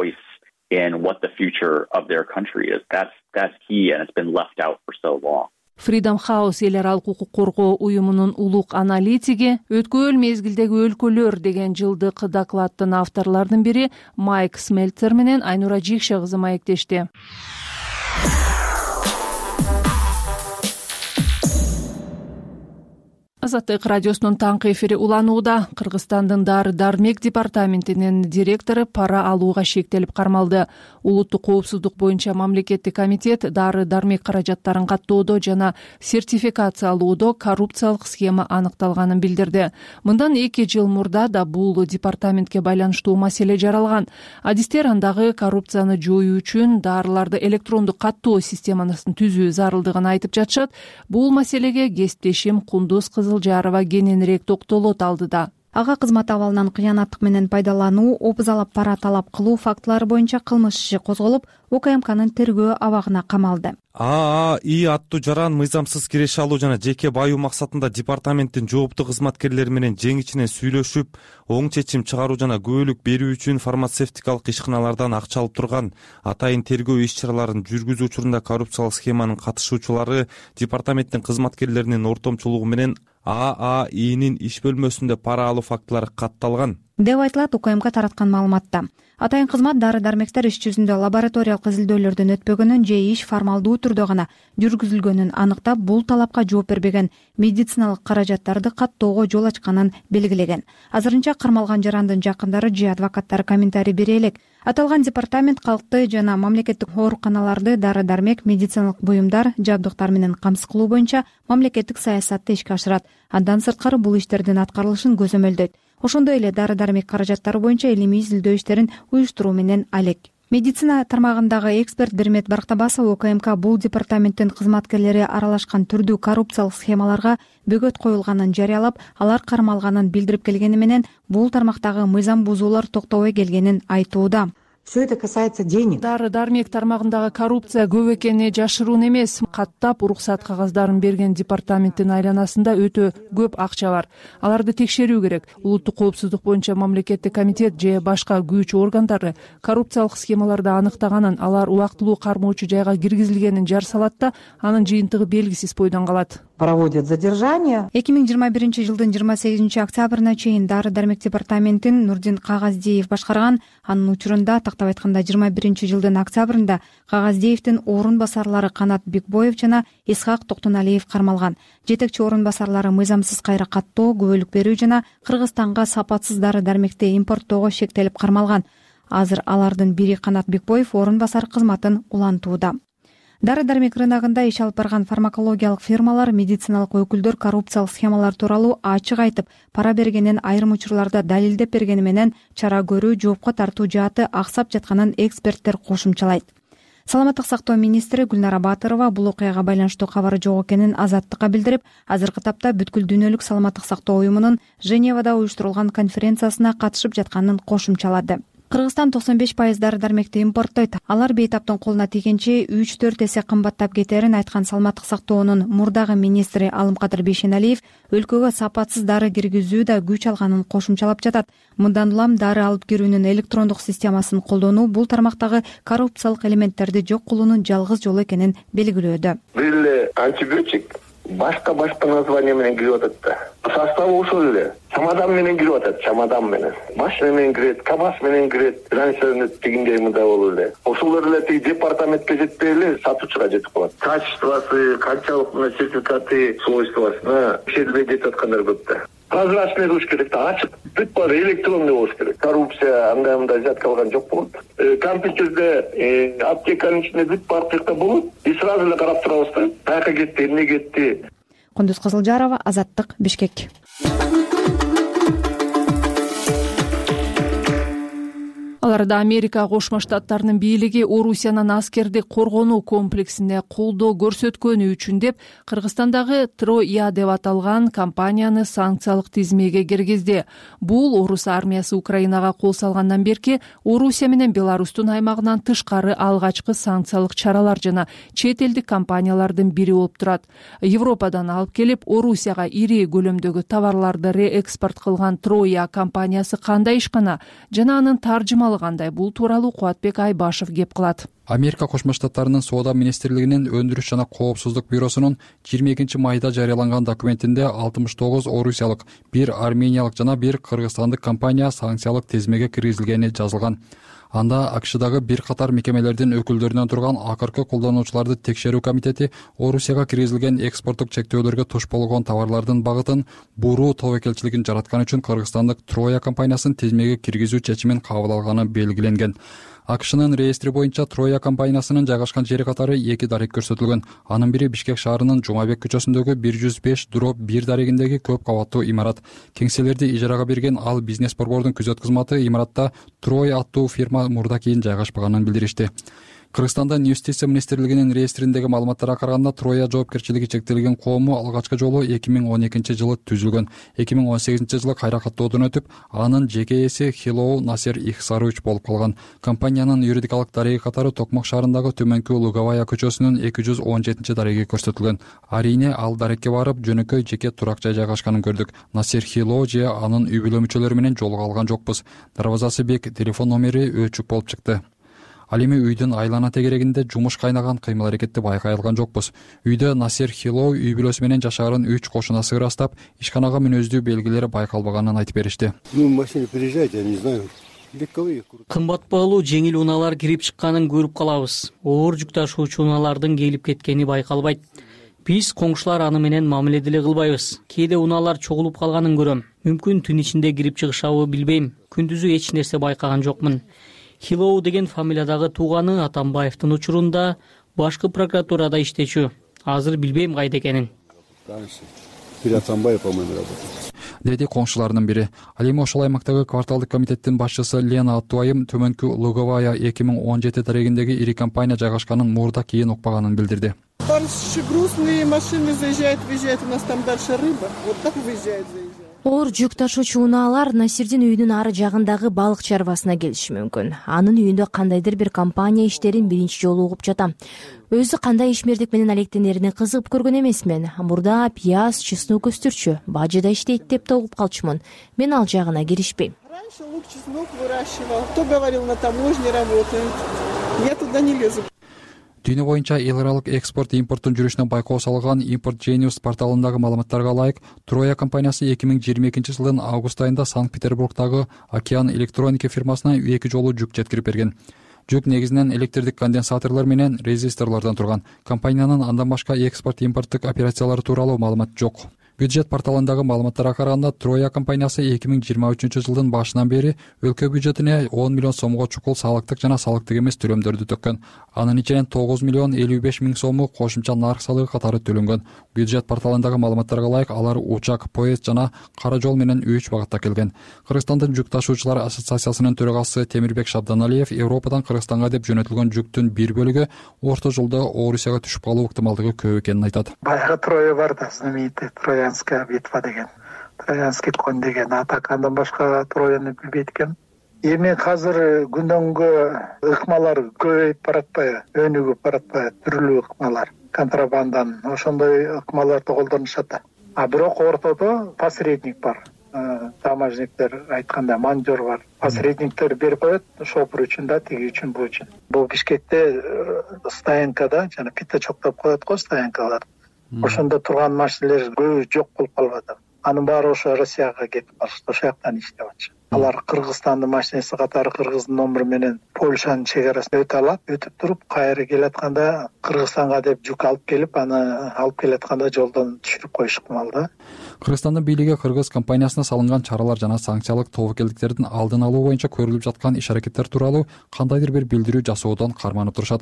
[SPEAKER 2] Freedom House эл аралык укук коргоо уюмунун улук аналитиги өткөн мезгилдеги өлкөлөр деген жылдык докладдын авторлордун бири Майк Смельцер менен Айнура Жикше кызы маектешти. Азаттык радиосунун таңкы эфири уланууда. Кыргызстандын Дары Дармек департаментинин директору пара алууга шектелип кармалды. Улуттук коопсуздук боюнча мамлекеттик комитет Дары Дармек каражаттарын каттоодо жана сертификациялоодо коррупциялык схема аныкталганын билдирди. Мындан 2 жыл мурда да бул департаментке байланыштуу маселе жаралган. Адистер андагы коррупцияны жоюу үчүн дарыларды электрондук каттоо системасын түзүү зарылдыгын айтып жатышат. Бул маселеге кесиптешим Кундуз Кызылжарова кененирээк токтолот алдыда.
[SPEAKER 18] Ага кызмат абалынан кыянаттык менен пайдалануу, обузалап пара талап кылуу фактылары боюнча кылмыш иши козголуп, УКМКнын тергөө абагына камалды.
[SPEAKER 19] ААИ аттуу жаран мыйзамсыз киреше алуу жана жеке баюу максатында департаменттин жооптуу кызматкерлери менен жең ичинен сүйлөшүп, оң чечим чыгаруу жана күбөлүк берүү үчүн фармацевтикалык ишканалардан акча алып турган. Атайын тергөө иш-чараларын жүргүзүү учурунда коррупциялык схеманын катышуучулары департаменттин кызматкерлеринин ортомчулугу менен ААИнин иш бөлмөсүндө пара алуу фактылары катталган
[SPEAKER 18] деп айтылат УКМК тараткан маалыматта. Атайын кызмат дары-дармектер иш жүзүндө лабораториялык изилдөөлөрдөн өтпөгөнүн же иш формалдуу түрдө гана жүргүзүлгөнүн аныктап, бул талапка жооп бербеген медициналык каражаттарды каттоого жол ачканын белгилеген. Азырынча кармалган жарандын жакындары же адвокаттары комментарий бере элек. Аталган департамент калкты жана мамлекеттик ооруканаларды дары-дармек, медициналык буюмдар, жабдыктар менен камсыз кылуу боюнча мамлекеттик саясатты ишке ашырат. Андан сырткары бул иштердин аткарылышын көзөмөлдөйт. Ошондой эле дары-дармек каражаттары боюнча илимий изилдөө иштерин уюштуруу менен алек. Медицина тармагындагы эксперт Бермет Барктабасов УКМК бул департаменттин кызматкерлери аралашкан түрдүү коррупциялык схемаларга бөгөт коюлганын жарыялап, алар кармалганын билдирип келгени менен бул тармактагы мыйзам бузуулар токтобой келгенин айтууда.
[SPEAKER 20] Все это касается денег.
[SPEAKER 2] Дары-дармек тармагындагы коррупция көп экени жашыруун эмес. Каттап уруксат кагаздарын берген департаменттин айланасында өтө көп акча бар. Аларды текшерүү керек. Улуттук коопсуздук боюнча мамлекеттик комитет же башка күч органдары коррупциялык схемаларды аныктаганын, алар убактылуу кармоочу жайга киргизилгенин жар салат да, анын жыйынтыгы белгисиз бойдон калат.
[SPEAKER 20] Проводят задержание.
[SPEAKER 18] 2021 жылдын 28 октябрына чейин дары-дармек департаментин Нурдин Кагаздиев башкарган. Анын учурунда, тактап айтканда 21 жылдын октябрында Кагаздиевдин орун басарлары Канат Бекбоев жана Исхак Токтоналиев кармалган. Жетекчи орун басарлары мыйзамсыз кайра каттоо, күбөлүк берүү жана Кыргызстанга сапатсыз дары-дармекти импорттоого шектелип кармалган. Азыр алардын бири Канат Бекбоев орун басар кызматын улантууда. Дары-дармек рыногунда иш алып барган фармакологиялык фирмалар, медициналык өкүлдөр коррупциялык схемалар тууралуу ачык айтып, пара бергенин айрым учурларда далилдеп бергени менен чара көрүү, жоопко тартуу жааты аксап жатканын эксперттер кошумчалайт. Саламаттык сактоо министри Гүлнара Батырова бул окуяга байланыштуу кабары жок экенин Азаттыкка билдирип, азыркы тапта бүткүл дүйнөлүк саламаттык сактоо уюмунун Женевада уюштурулган конференциясына катышып жатканын кошумчалады. Кыргызстан 95% дары-дармекти импорттойт. Алар бейтаптын колуна тийгенче 3-4 эсе кымбаттап кетерин айткан саламаттык сактоонун мурдагы министри Алымкадыр Бейшеналиев өлкөгө сапатсыз дары киргизүү да күч алганын кошумчалап жатат. Мындан улам дары алып кирүүнүн электрондук системасын колдонуу бул тармактагы коррупциялык элементтерди жок кылуунун жалгыз жолу экенин белгилөөдө.
[SPEAKER 4] Бул антибиотик башка название менен кирип атат да. Составы ошол эле. Чамадан менен кирип атат, чамадан менен. Машина менен кирет, КамАЗ менен кирет. Раньше тигиндей мындай болуп эле. Ошолор эле тиги департаментке жетпей эле сатуучуга жетип калат. Качествосы, канчалык сертификаты, свойствосуна текшерилбей жетип аткандар көп да. Прозрачный болуш керек да, ачык, бүт баары электронный болуш керек. Коррупция андай жат калган жок болот. Компьютерде аптеканын ичинде бүт баардыгы болот. И сразу эле карап турабыз да. Каяка кетти, эмне кетти.
[SPEAKER 18] Кундуз Кызылжарова, Азаттык, Бишкек.
[SPEAKER 2] Аларда Америка Кошмо Штаттарынын бийлиги Орусиянын аскердик коргонуу комплексине колдоо көрсөткөнү үчүн деп Кыргызстандагы Троя деп аталган компанияны санкциялык тизмеге киргизди. Бул Орус армиясы Украинага кол салгандан берки Орусия менен Беларустун аймагынан тышкары алгачкы санкциялык чаралар жана чет элдик компаниялардын бири болуп турат. Европадан алып келип Орусияга ири көлөмдөгү товарларды реэкспорт кылган Троя компаниясы кандай ишкана жана анын таржымалыгы кандай, бул тууралуу Кубатбек Айбашев кеп кылат.
[SPEAKER 21] Америка Кошмо Штаттарынын Соода министрлигинин өндүрүш жана коопсуздук бюросунун 22 майда жарыяланган документинде 69 орусиялык, 1 армениялык жана 1 кыргызстандык компания санкциялык тизмеге киргизилгени жазылган. Анда АКШдагы бир катар мекемелердин өкүлдөрүнөн турган акыркы колдонуучуларды текшерүү комитети Орусияга киргизилген экспорттук чектөөлөргө туш болгон товарлардын багытын буруу тобокелчилигин жараткан үчүн кыргызстандык Троя компаниясын тизмеге киргизүү чечимин кабыл алганы белгиленген. АКШнын реестри боюнча Троя компаниясынын жайгашкан жери катары 2 дарек көрсөтүлгөн. Анын бири Бишкек шаарынын Жумабек көчөсүндөгү 105/1 дарегиндеги көп кабаттуу имарат. Кеңселерди ижарага берген ал бизнес борбордун күзөт кызматы имаратта Трой аттуу фирма мурда кийин жайгашпаганын билдиришти. Кыргызстандын Юстиция министрлигинин реестриндеги маалыматтарга караганда Троя жоопкерчилиги чектелген коому алгачкы жолу 2012 жылы түзүлгөн. 2018 жылы кайра каттоодон өтүп, анын жеке ээси Хилоу Насер Ихсарович болуп калган. Компаниянын юридикалык дареги катары Токмок шаарындагы Төмөнкү Луговая көчөсүнүн 217 дареги көрсөтүлгөн. Арине ал дарекке барып, жөнөкөй жеке турак жай жайгашканын көрдүк. Насер Хилоу же анын үй бүлө мүчөлөрү менен жолуга алган жокпуз. Дарбазасы бек, телефон номери өчүк болуп чыкты. Ал эми үйдүн айлана тегерегинде жумуш кайнаган кыймыл-аракетти байкай алган жокпуз. Үйдө Насер Хилоу үй бүлөсү менен жашаарын 3 кошунасы ырастап, ишканага мүнөздүү белгилери байкалбаганын айтып беришти.
[SPEAKER 22] Кымбат баалуу жеңил унаалар кирип чыкканын көрүп калабыз. Оор жүк ташуучу унаалардын келип кеткени байкалбайт. Биз коңшулар аны менен мамиле деле кылбайбыз. Кээде унаалар чогулуп калганын көрөм. Мүмкүн түн ичинде кирип чыгышабы билбейм. Күндүзү эч нерсе байкаган жокмун. Хилоу деген фамилиядагы тууганы Атамбаевдин учурунда башкы прокуратурада иштечү. Азыр билбейм кайда экенин.
[SPEAKER 21] Деди коңшулардын бири. Ал эми ошол аймактагы кварталдык комитеттин башчысы Лена Аттуайым Төмөнкү Луговая 2017 дарегиндеги ири компания жайгашканын мурда кийин укпаганын билдирди.
[SPEAKER 23] Грустные машины заезжают, выезжают, у нас там дальше рыба. Вот так выезжает, заезжает.
[SPEAKER 9] Оор жүк ташуучу унаалар Насирдин үйүнүн ары жагындагы балык чарбасына келиши мүмкүн. Анын үйүндө кандайдыр бир компания иштерин биринчи жолу угуп жатам. Өзү кандай ишмердик менен алектенерине кызыгып көргөн эмесмин. Мурда пияз, чеснок өстүрчү, бажыда иштейт деп да угуп калчумун. Мен ал жагына киришпейм.
[SPEAKER 23] Раньше лук, чеснок выращивал. Кто говорил, на таможне работает. Я туда не лезу.
[SPEAKER 21] Дүйнө боюнча эл аралык экспорт-импорттун жүрүшүнө байкоо салган Import Genius порталындагы маалыматтарга ылайык, Троя компаниясы 2022 жылдын август айында Санкт-Петербургдагы Океан электроника фирмасына 2 жолу жүк жеткирип берген. Жүк негизинен электрдик конденсаторлор менен резисторлордон турган. Компаниянын андан башка экспорт-импорттук операциялары тууралуу маалымат жок. Бюджет порталындагы маалыматтарга караганда Троя компаниясы 2023 жылдын башынан бери өлкө бюджетине 10 миллион сомго чукул салыктык жана салыктык эмес төлөмдөрдү төккөн. Анын ичинен 9 миллион 55 миң сому кошумча нарк салыгы катары төлөнгөн. Бюджет порталындагы маалыматтарга ылайык, алар учак, поезд жана кара жол менен 3 багытта келген. Кыргызстандын жүк ташуучулар ассоциациясынын төрагасы Темирбек Шабданалиев Европадан Кыргызстанга деп жөнөтүлгөн жүктүн бир бөлүгү орто жолдо Орусияга түшүп калуу ыктымалдыгы көп экенин айтат.
[SPEAKER 23] Баягы Троя бар да, знаменитый Троянская битва деген, Троянский конь деген атак, андан башка Трояны билбейт экен. Эми азыр күндөн күнгө ыкмалар көбөйүп баратпайбы, өнүгүп баратпайбы, түрлүү ыкмалар, контрабандан, ошондой ыкмаларды колдонушат да. А бирок ортодо посредник бар. Таможниктер айтканда манжор бар. Посредниктер берип коет, шопур үчүн да, тиги үчүн, бу үчүн. Бул Бишкекте стоянкада жана пятачок деп коет го стоянкалар. Ошондо турган машиналер көбү жок болуп калбады. Анын баары ошо Россияга кетип калышты, ошол жактан иштеп атышат. Алар Кыргызстандын машинеси катары Кыргыздын номуру менен Польшанын чегарасына өтө алат. Өтүп туруп, кайра келатканда Кыргызстанга деп жүк алып келип, аны алып келатканда жолдон түшүрүп коюш ыкмал да.
[SPEAKER 21] Кыргызстандын бийлиги кыргыз компаниясына салынган чаралар жана санкциялык тобокелдиктердин алдын алуу боюнча көрүлүп жаткан иш-аракеттер тууралуу кандайдыр бир билдирүү жасоодон карманып турушат.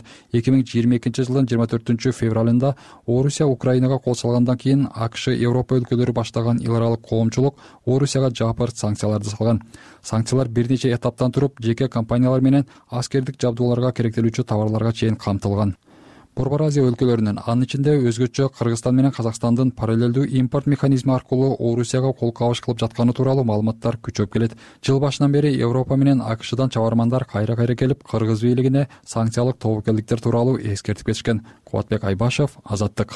[SPEAKER 21] 2022 жылдын 24 февралында Орусия Украинага кол салгандан кийин АКШ, Европа өлкөлөрү баштаган эл аралык коомчулук Орусияга жапырт санкцияларды салган. Санкциялар бир нече этаптан туруп, жеке компаниялар менен аскердик жабдууларга керектелүүчү товарларга чейин камтылган. Борбор Азия өлкөлөрүнүн, анын ичинде өзгөчө Кыргызстан менен Казакстандын параллелдүү импорт механизми аркылуу Орусияга кол кабыш кылып жатканы тууралуу маалыматтар күчөп келет. Жыл башынан бери Европа менен АКШдан чабармандар кайра-кайра келип, кыргыз бийлигине санкциялык тобокелдиктер тууралуу эскертип кетишкен. Кубатбек Айбашев, Азаттык.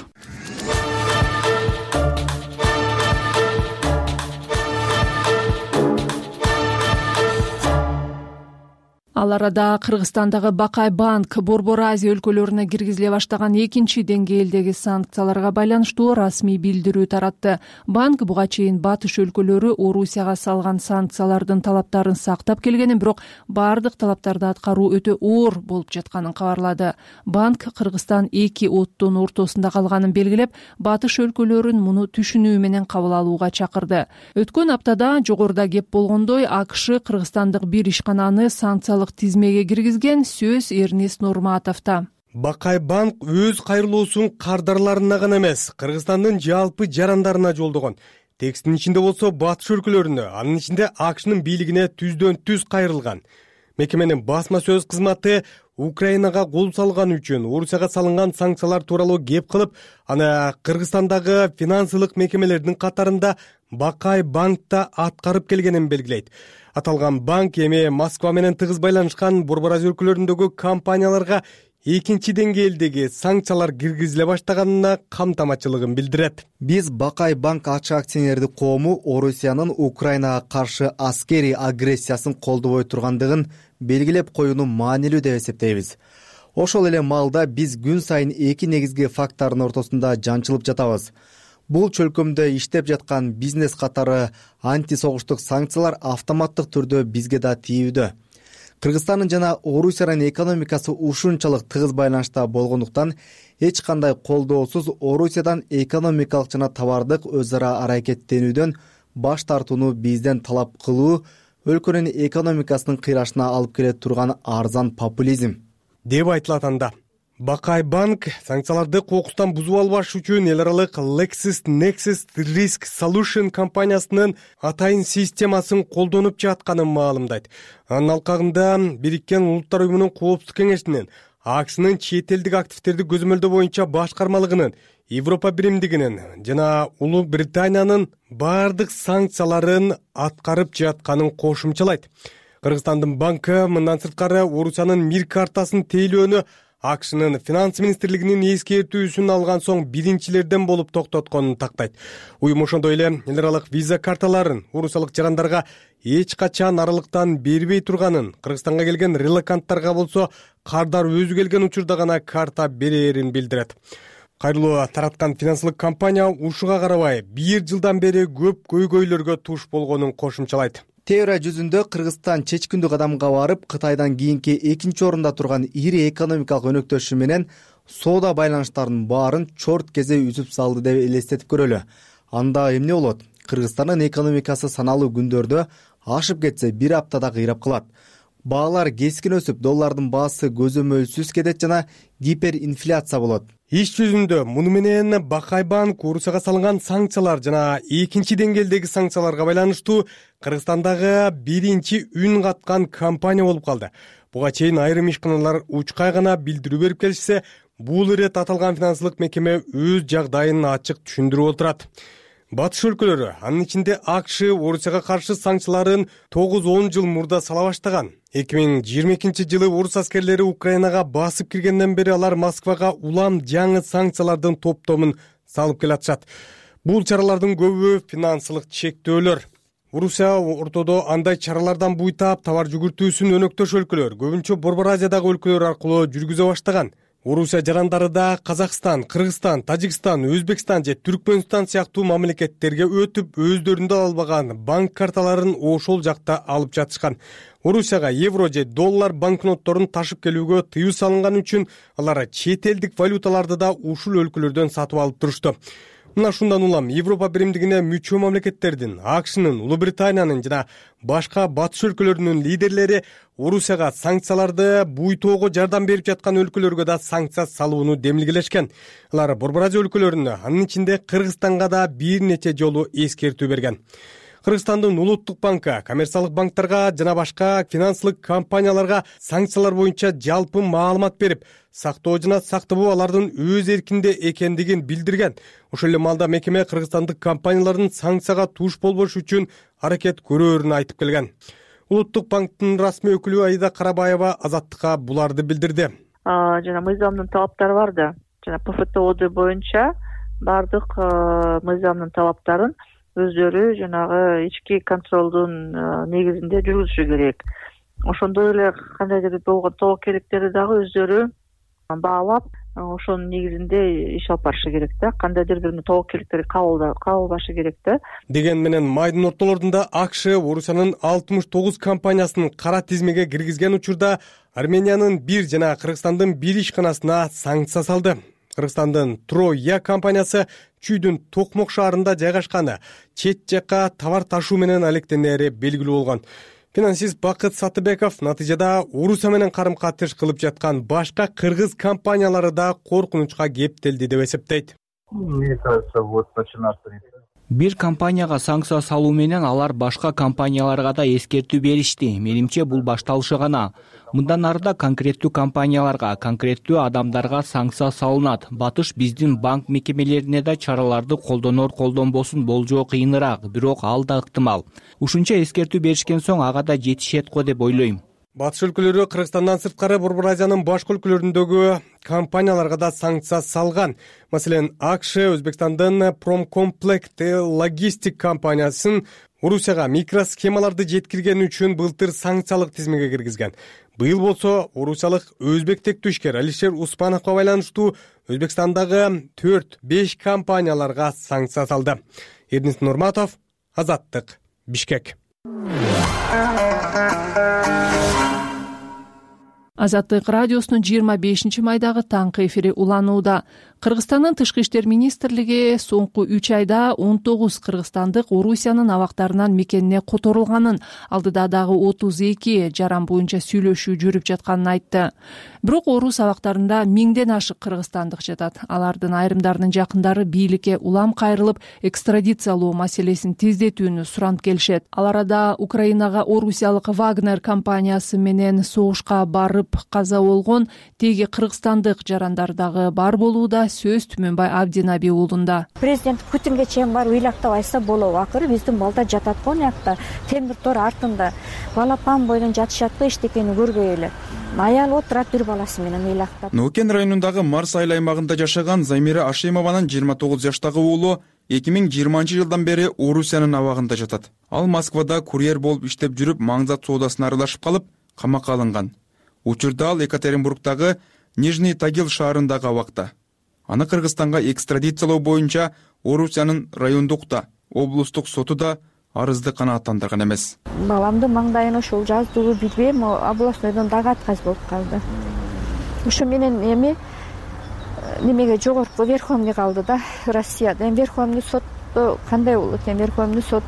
[SPEAKER 2] Ал арада Кыргызстандагы Бакай банк Борбор Азия өлкөлөрүнө киргизиле баштаган экинчи деңгээлдеги санкцияларга байланыштуу расмий билдирүү таратты. Банк буга чейин батыш өлкөлөрү Орусияга салган санкциялардын талаптарын сактап келгенин, бирок бардык талаптарды аткаруу өтө оор болуп жатканын кабарлады. Банк Кыргызстан эки оттун ортосунда калганын белгилеп, батыш өлкөлөрүн муну түшүнүү менен кабыл алууга чакырды. Өткөн аптада жогоруда кеп болгондой АКШ Кыргызстандык бир ишкананы санкциялык тизмеге киргизген, сөз Эрнест Нурматовдо.
[SPEAKER 1] Бакай банк өз кайрылуусун кардарларына гана эмес, Кыргызстандын жалпы жарандарына жолдогон. Текстин ичинде болсо батыш өлкөлөрүнө, анын ичинде АКШнын бийлигине түздөн түз кайрылган. Мекеменин басма сөз кызматы Украинага кол салган үчүн Орусияга салынган санкциялар тууралуу кеп кылып, аны Кыргызстандагы финансылык мекемелердин катарында Бакай банкта аткарып келгенин белгилейт. Аталган банк эми Москва менен тыгыз байланышкан Борбор Азия өлкөлөрүндөгү компанияларга экинчи деңгээлдеги санкциялар киргизиле баштаганына камтамачылыгын билдирет.
[SPEAKER 12] Биз Бакай банк ачык акционердик коому Орусиянын Украинага каршы аскерий агрессиясын колдобой тургандыгын белгилеп коюуну маанилүү деп эсептейбиз. Ошол эле маалда биз күн сайын эки негизги фактордун ортосунда жанчылып жатабыз. Бул чөлкөмдө иштеп жаткан бизнес катары антисогуштук санкциялар автоматтык түрдө бизге да тийүүдө. Кыргызстандын жана Орусиянын экономикасы ушунчалык тыгыз байланышта болгондуктан эч кандай колдоосуз Орусиядан экономикалык жана товардык өз ара аракеттенүүдөн баш тартууну бизден талап кылуу өлкөнүн экономикасынын кыйрашына алып келе турган арзан популизм
[SPEAKER 1] деп айтылат анда. Бакай банк санкцияларды кокустан бузуп албаш үчүн эл аралык LexisNexis Risk Solution компаниясынын атайын системасын колдонуп жатканын маалымдайт. Анын алкагында Бириккен Улуттар уюмунун коопсуздук кеңешинин, АКШнын чет элдик активдерди көзөмөлдөө боюнча башкармалыгынын, Европа биримдигинин жана Улуу Британиянын бардык санкцияларын аткарып жатканын кошумчалайт. Кыргызстандын банкы мындан сырткары Орусиянын мир картасын тейлөөнү АКШнын финанс министрлигинин эскертүүсүн алган соң биринчилерден болуп токтотконун тактайт. Уюм ошондой эле эл аралык виза карталарын орусиялык жарандарга эч качан аралыктан бербей турганын, Кыргызстанга келген релоканттарга болсо кардар өзү келген учурда гана карта берерин билдирет. Кайрылуу тараткан финансылык компания ушуга карабай 1 жылдан бери көп көйгөйлөргө туш болгонун кошумчалайт.
[SPEAKER 12] Теория жүзүндө Кыргызстан чечкиндүү кадамга барып, Кытайдан кийинки экинчи орунда турган ири экономикалык өнөктөшү менен соода байланыштарынын баарын чорт кезде үзүп салды деп элестетип көрөлү. Анда эмне болот? Кыргызстандын экономикасы саналуу күндөрдө ашып кетсе 1 аптада кыйрап калат. Баалар кескин өсүп, доллардын баасы көзөмөлсүз кетет жана гиперинфляция болот.
[SPEAKER 1] Иш жүзүндө муну менен Бакай банк Орусияга салынган санкциялар жана экинчи деңгээлдеги санкцияларга байланыштуу Кыргызстандагы биринчи үн каткан компания болуп калды. Буга чейин айрым ишканалар учкай гана билдирүү берип келишсе, бул ирет аталган финансылык мекеме өз жагдайын ачык түшүндүрүп отурат. Батыш өлкөлөрү, анын ичинде АКШ Орусияга каршы санкцияларын 9-10 жыл мурда сала баштаган. 2022-жылы орус аскерлери Украинага басып киргенден бери алар Москвага улам жаңы санкциялардын топтомун салып келатышат. Бул чаралардын көбү финансылык чектөөлөр. Орусия ортодо андай чаралардан буйтап товар жүгүртүүсүн өнөктөш өлкөлөр, көбүнчө Борбор Азиядагы өлкөлөр аркылуу жүргүзө баштаган. Орусия жарандары да Казакстан, Кыргызстан, Тажикстан, Өзбекстан же Түркмөнстан сыяктуу мамлекеттерге өтүп, өздөрүндө албаган банк карталарын ошол жакта алып жатышкан. Орусияга евро же доллар банкнотторун ташып келүүгө тыюу салынган үчүн алар чет элдик валюталарды да ушул өлкөлөрдөн сатып алып турушту. Мына ушундан улам Европа биримдигине мүчө мамлекеттердин, АКШнын, Улуу Британиянын жана башка батыш өлкөлөрүнүн лидерлери Орусияга санкцияларды буйтоого жардам берип жаткан өлкөлөргө да санкция салууну демилгелешкен. Алар Борбор Азия өлкөлөрүнө, анын ичинде Кыргызстанга да бир нече жолу эскертүү берген. Кыргызстандын Улуттук банкы коммерциялык банктарга жана башка финансылык компанияларга санкциялар боюнча жалпы маалымат берип, сактоо жана сактабоо алардын өз эркинде экендигин билдирген. Ошол эле маалда мекеме кыргызстандык компаниялардын санкцияга туш болбош үчүн аракет көрөөрүн айтып келген. Улуттук банктын расмий өкүлү Аида Карабаева Азаттыкка буларды билдирди.
[SPEAKER 6] Жана мыйзамдын талаптары бар да. Жана ПФТОД боюнча бардык мыйзамдын талаптарын өздөрү жанагы ички контролдун негизинде жүргүзүшү керек. ошондой эле кандайдыр болгон тобокелдиктерди дагы өздөрү баалап ошонун негизинде иш алып барышы керек да, кандайдыр бир тобокелдиктерди кабылбашы керек да.
[SPEAKER 1] Деген менен майдын ортолорунда АКШ Орусиянын 69 компаниясын кара тизмеге киргизген учурда Армениянын 1 жана Кыргызстандын 1 ишканасына санкция салды. Кыргызстандын Троя компаниясы Чүйдүн Токмок шаарында жайгашкан чет жакка товар ташуу менен алектенери белгилүү болгон. Финансист Бакыт Сатыбеков натыйжада Орусия менен карым-катыш кылып жаткан башка кыргыз компаниялары да коркунучка кептелди деп эсептейт.
[SPEAKER 3] Мне кажется, вот начинаться. Бир компанияга санкция салуу менен алар башка компанияларга да эскертүү беришти. Менимче бул башталышы гана. Мындан арыда конкреттүү компанияларга, конкреттүү адамдарга санкция салынат. Батыш биздин банк мекемелерине да чараларды колдонор-колдонбосун болжоо кыйыныраак, бирок ал да ыктымал. Ушунча эскертүү беришкен соң ага да жетишет го деп ойлойм.
[SPEAKER 1] Батыш өлкөлөрү Кыргызстандан сырткары Борбор Азиянын башка өлкөлөрүндөгү компанияларга да санкция салган. Маселен, АКШ Өзбекстандын Промкомплект логистик компаниясын Орусияга микросхемаларды жеткирген үчүн былтыр санкциялык тизмеге киргизген. Быйыл болсо орусиялык өзбек тектүү ишкер Алишер Успановго байланыштуу Өзбекстандагы 4-5 компанияларга санкция салды. Эрдинис Нурматов, Азаттык, Бишкек.
[SPEAKER 2] Азаттык радиосунун 25-майдагы таңкы эфири уланууда. Кыргызстандын Тышкы иштер министрлиги соңку 3 айда 19 кыргызстандык Орусиянын абактарынан мекенине которулганын, алдыда дагы 32 жаран боюнча сүйлөшүү жүрүп жатканын айтты. Бирок орус абактарында 1000ден ашык кыргызстандык жатат. Алардын айрымдарынын жакындары бийликке улам кайрылып, экстрадициялоо маселесин тездетүүнү суранып келишет. Ал арада Украинага орусиялык Вагнер компаниясы менен согушка барып каза болгон теги кыргызстандык жарандар дагы бар болууда. Сөз Түмөнбай Абдинаби уулунда.
[SPEAKER 7] Президент Путинге чейин барып ыйлактап айтса болот. Акыры биздин балдар жатат го муякта, темир тор артында. Балапан бойдон жатышат эчтекени көрбөй эле. Аял отурат бир баласы менен ыйлактап.
[SPEAKER 10] Нукен районундагы Марс айыл аймагында жашаган Замира Ашимованын 29 жаштагы уулу 2020-жылдан бери Орусиянын абагында жатат. Ал Москвада курьер болуп иштеп жүрүп, маңзат соодасына аралашып калып, камакка алынган. Учурда ал Екатеринбургдагы Нижний Тагил шаарындагы абакта. Аны Кыргызстанга экстрадициялоо боюнча Орусиянын райондук да, облустук соту да арызды канааттандырган эмес.
[SPEAKER 7] Баламды маңдайына ошол жаздыбы билбейм, областойдон дагы отказ болуп калды. Ошо менен немеге жогорку верховный калды да, Россияда. Верховный сотто кандай болот? Верховный сот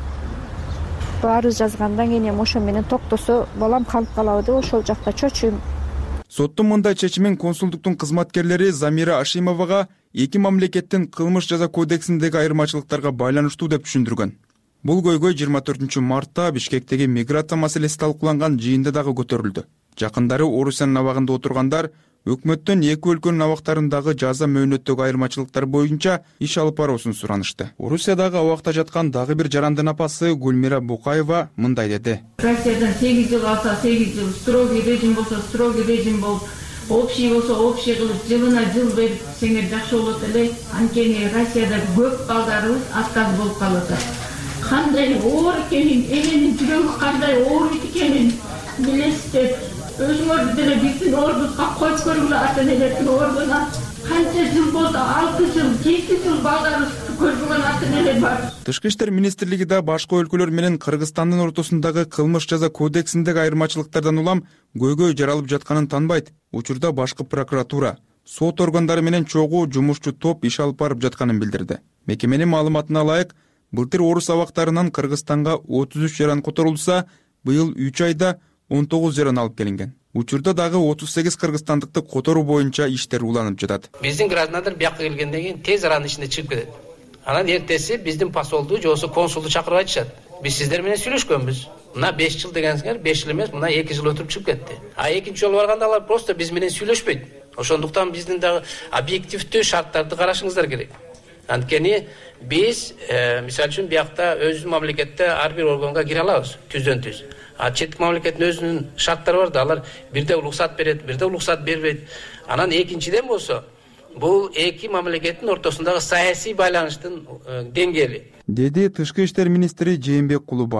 [SPEAKER 7] арыз жазгандан кийин ошо менен токтосо балам калып калабы деп ошол жакта чочуйм.
[SPEAKER 10] Соттун мындай чечимин консулдуктун кызматкерлери Замира Ашимовага эки мамлекеттин кылмыш жаза кодексиндеги айырмачылыктарга байланыштуу деп түшүндүргөн. Бул көйгөй 24-мартта Бишкектеги миграция маселеси талкууланган жыйында дагы көтөрүлдү. Жакындары Орусиянын абагында отургандар өкмөттөн эки өлкөнүн абактарындагы жаза мөөнөттөгү айырмачылыктар боюнча иш алып баруусун суранышты. Орусиядагы абакта жаткан дагы бир жарандын апасы Гүлмира Букаева мындай деди.
[SPEAKER 24] Россиядан 8 жыл алса 8 жыл, строгий режим болсо строгий режим болуп, общий болсо общий кылып, жылына жыл берип сеңер жакшы болот эле. Анткени Россияда көп балдарыбыз отказ болуп калат. Кандай оор экенин, эненин жүрөгү кандай оор экенин билесиздер. Өзүңөрдү деле биздин ордубузга коюп көргүлө, ата-энелердин ордуна. Канча жыл болду, 6 жыл, 7 жыл балдарыбыз көрбөгөн ата-энелер бар.
[SPEAKER 10] Тышкы иштер министрлиги да башка өлкөлөр менен Кыргызстандын ортосундагы кылмыш жаза кодексиндеги айырмачылыктардан улам көйгөй жаралып жатканын танбайт. Учурда башкы прокуратура, сот органдары менен чогуу жумушчу топ иш алып барып жатканын билдирди. Мекеменин маалыматына ылайык, былтыр орус абактарынан Кыргызстанга 33 жаран которулса, быйыл 3 айда 19 жаран алып келинген. Учурда дагы 38 кыргызстандыкты которуу боюнча иштер уланып жатат.
[SPEAKER 25] Биздин граждандар бияка келгенден кийин тез аранын ичинде чыгып кетет. Анан эртеси биздин посолду жобосу консулду чакырып айтышат. Биз сиздер менен сүйлөшкөнбүз. Мына 5 жыл дегенсиңер, 5 жыл эмес, мына 2 жыл өтүп чыгып кетти. А экинчи жолу барганда алар просто биз менен сүйлөшпөйт. Ошондуктан биздин дагы объективдүү шарттарды карашыңыздар керек. Анткени биз мисалы үчүн биякта өзүбүздүн мамлекетте ар бир органга кире алабыз, түздөн түз. А четтик мамлекеттин өзүнүн шарттары бар да, алар бирде уруксат берет, бирде уруксат бербейт. Анан экинчиден болсо, бул эки мамлекеттин ортосундагы саясий байланыштын деңгээли.
[SPEAKER 10] Деди Тышкы иштер министри Жээнбек Кулубаев.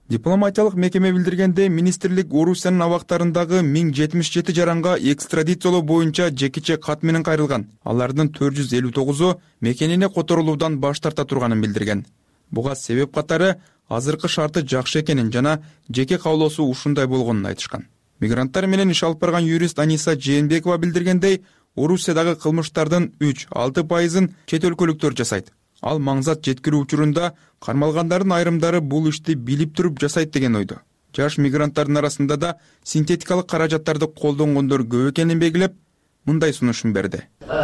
[SPEAKER 10] Дипломатиялык мекеме билдиргендей, министрлик Орусиянын абактарындагы 1077 жаранга экстрадициялоо боюнча жекиче кат менен кайрылган. Алардын 459у мекенине которулуудан баш тарта турганын билдирген. Буга себеп катары азыркы шарты жакшы экенин жана жеке каалоосу ушундай болгонун айтышкан. Мигранттар менен иш алып барган юрист Аниса Жээнбекова билдиргендей, Орусиядагы кылмыштардын 3-6% чет өлкөлүктөр жасайт. Ал маңзат жеткирүү учурунда кармалгандардын айрымдары бул ишти билип туруп жасайт деген ойдо. Жаш мигранттардын арасында да синтетикалык каражаттарды колдонгондор көп экенин белгилеп, мындай сунушун берди.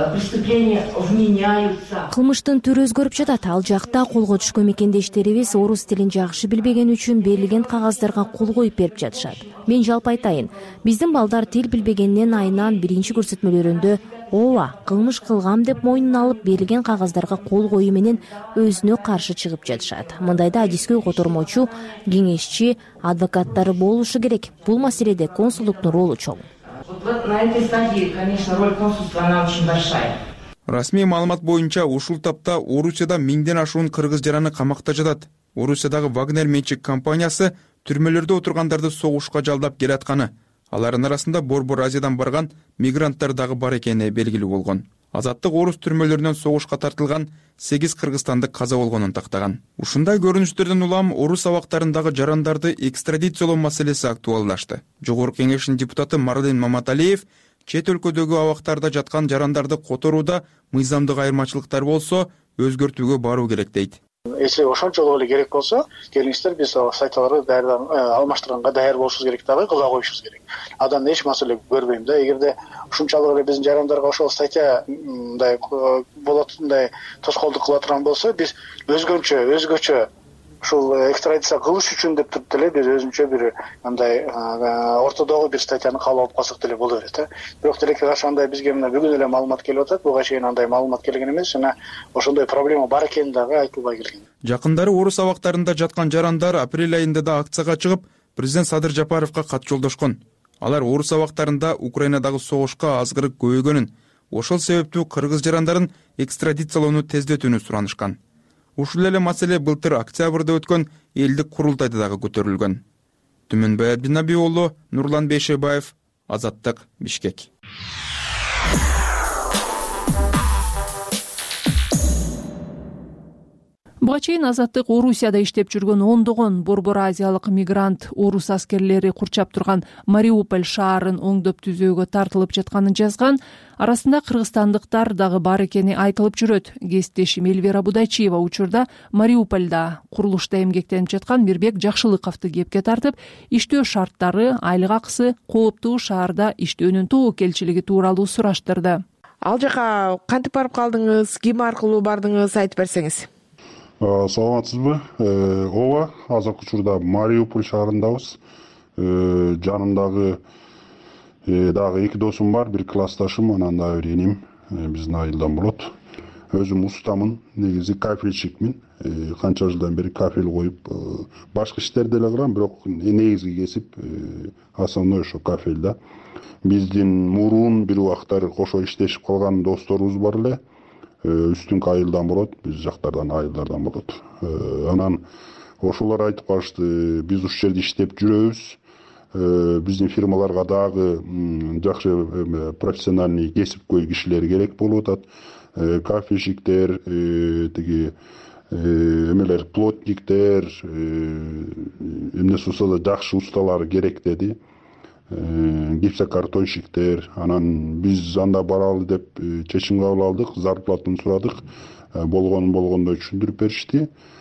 [SPEAKER 9] Кылмыштын түрү өзгөрүп жатат. Ал жакта колго түшкөн мекендештерибиз орус тилин жакшы билбеген үчүн берилген кагаздарга кол коюп берип жатышат. Мен жалпы айтайын, биздин балдар тил билбегенден айынан биринчи көрсөтмөлөрүндө ооба, кылмыш кылгам деп мойнуна алып берилген кагаздарга кол коюу менен өзүнө каршы чыгып жатышат. Мындайда адискөй котормочу, кеңешчи, адвокаттары болушу керек. Бул маселеде консулдуктун ролу чоң.
[SPEAKER 8] На этой стадии, конечно, роль консульства, она очень большая.
[SPEAKER 10] Расмий маалымат боюнча ушул тапта Орусияда 1000ден ашуун кыргыз жараны камакта жатат. Орусиядагы Вагнер менчик компаниясы түрмөлөрдө отургандарды согушка жалдап келатканы, алардын арасында Борбор Азиядан барган мигранттар дагы бар экени белгилүү болгон. Азаттык орус түрмөлөрүнөн согушка тартылган 8 кыргызстандык каза болгонун тактаган. Ушундай көрүнүштөрдөн улам орус абактарындагы жарандарды экстрадициялоо маселеси актуалдашты. Жогорку кеңештин депутаты Марлен Маматалиев чет өлкөдөгү абактарда жаткан жарандарды которууда мыйзамдык айырмачылыктар болсо, өзгөртүүгө баруу керек дейт.
[SPEAKER 11] Если ошончолук эле керек болсо, келиңиздер биз статьяларды алмаштырганга даяр болушубуз керек дагы, кыла коюшубуз керек. Адан эч маселе көрбөйм да. Эгерде ушунчалык эле биздин жарандарга ошол статья мындай болот, мындай тоскоолдук кыла турган болсо, биз өзгөчө ушул экстрадиция кылыш үчүн деп туруп деле биз өзүнчө бир андай ортодогу бир статьяны кабыл алып калсак деле боло берет. Бирок тилекке каршы андай бизге мына бүгүн эле маалымат келип атат. Буга чейин андай маалымат келген эмес жана ошондой проблема бар экени дагы айтылбай келген.
[SPEAKER 10] Жакындары орус абактарында жаткан жарандар апрель айында да акцияга чыгып, президент Садыр Жапаровго кат жолдошкон. Алар орус абактарында Украинадагы согушка азгырык көбөйгөнүн, ошол себептүү кыргыз жарандарын экстрадициялоону тездетүүнү суранышкан. Ушул эле маселе былтыр октябрда өткөн элдик курултайда дагы көтөрүлгөн. Түмөнбай Абдинаби уулу, Нурлан Бейшебаев, Азаттык, Бишкек.
[SPEAKER 2] Буга чейин Азаттык Орусияда иштеп жүргөн ондогон Борбор Азиялык мигрант орус аскерлери курчап турган Мариуполь шаарын оңдоп түзөөгө тартылып жатканын жазган. Арасында кыргызстандыктар дагы бар экени айтылып жүрөт. Кесиптешим Эльвира Будайчиева учурда Мариупольда курулушта эмгектенип жаткан Мирбек Жакшылыковду кепке тартып, иштөө шарттары, айлык акысы, кооптуу шаарда иштөөнүн тобокелчилиги тууралуу сураштырды.
[SPEAKER 13] Ал жака кантип барып калдыңыз, ким аркылуу бардыңыз, айтып берсеңиз.
[SPEAKER 14] Саламатсызбы? Ооба, азыркы учурда Мариуполь шаарындабыз. Жанымдагы дагы 2 досум бар, бир классташым, анан дагы бир энем, биздин айылдан болот. Өзүм устамын, негизи кафельщикмин. Канча жылдан бери кафель коюп, башка иштерди деле кылам, бирок негизги кесип основной ошо кафель да. Биздин мурун бир убактар кошо иштешип калган досторубуз бар эле. Үстүнкү айылдан болот, биз жактардан айылдардан болот. Анан ошолор айтып калышты, биз ушул жерде иштеп жүрөбүз. Биздин фирмаларга дагы жакшы профессиональный кесипкөй кишилер керек болуп атат. Кафельщиктер, тиги эмелер, плотниктер, эмнеси болсо да жакшы усталар керек деди. Гипсокартонщиктер, анан биз анда баралы деп чечим кабыл алдык, зарплатаны сурадык, болгондой түшүндүрүп беришти.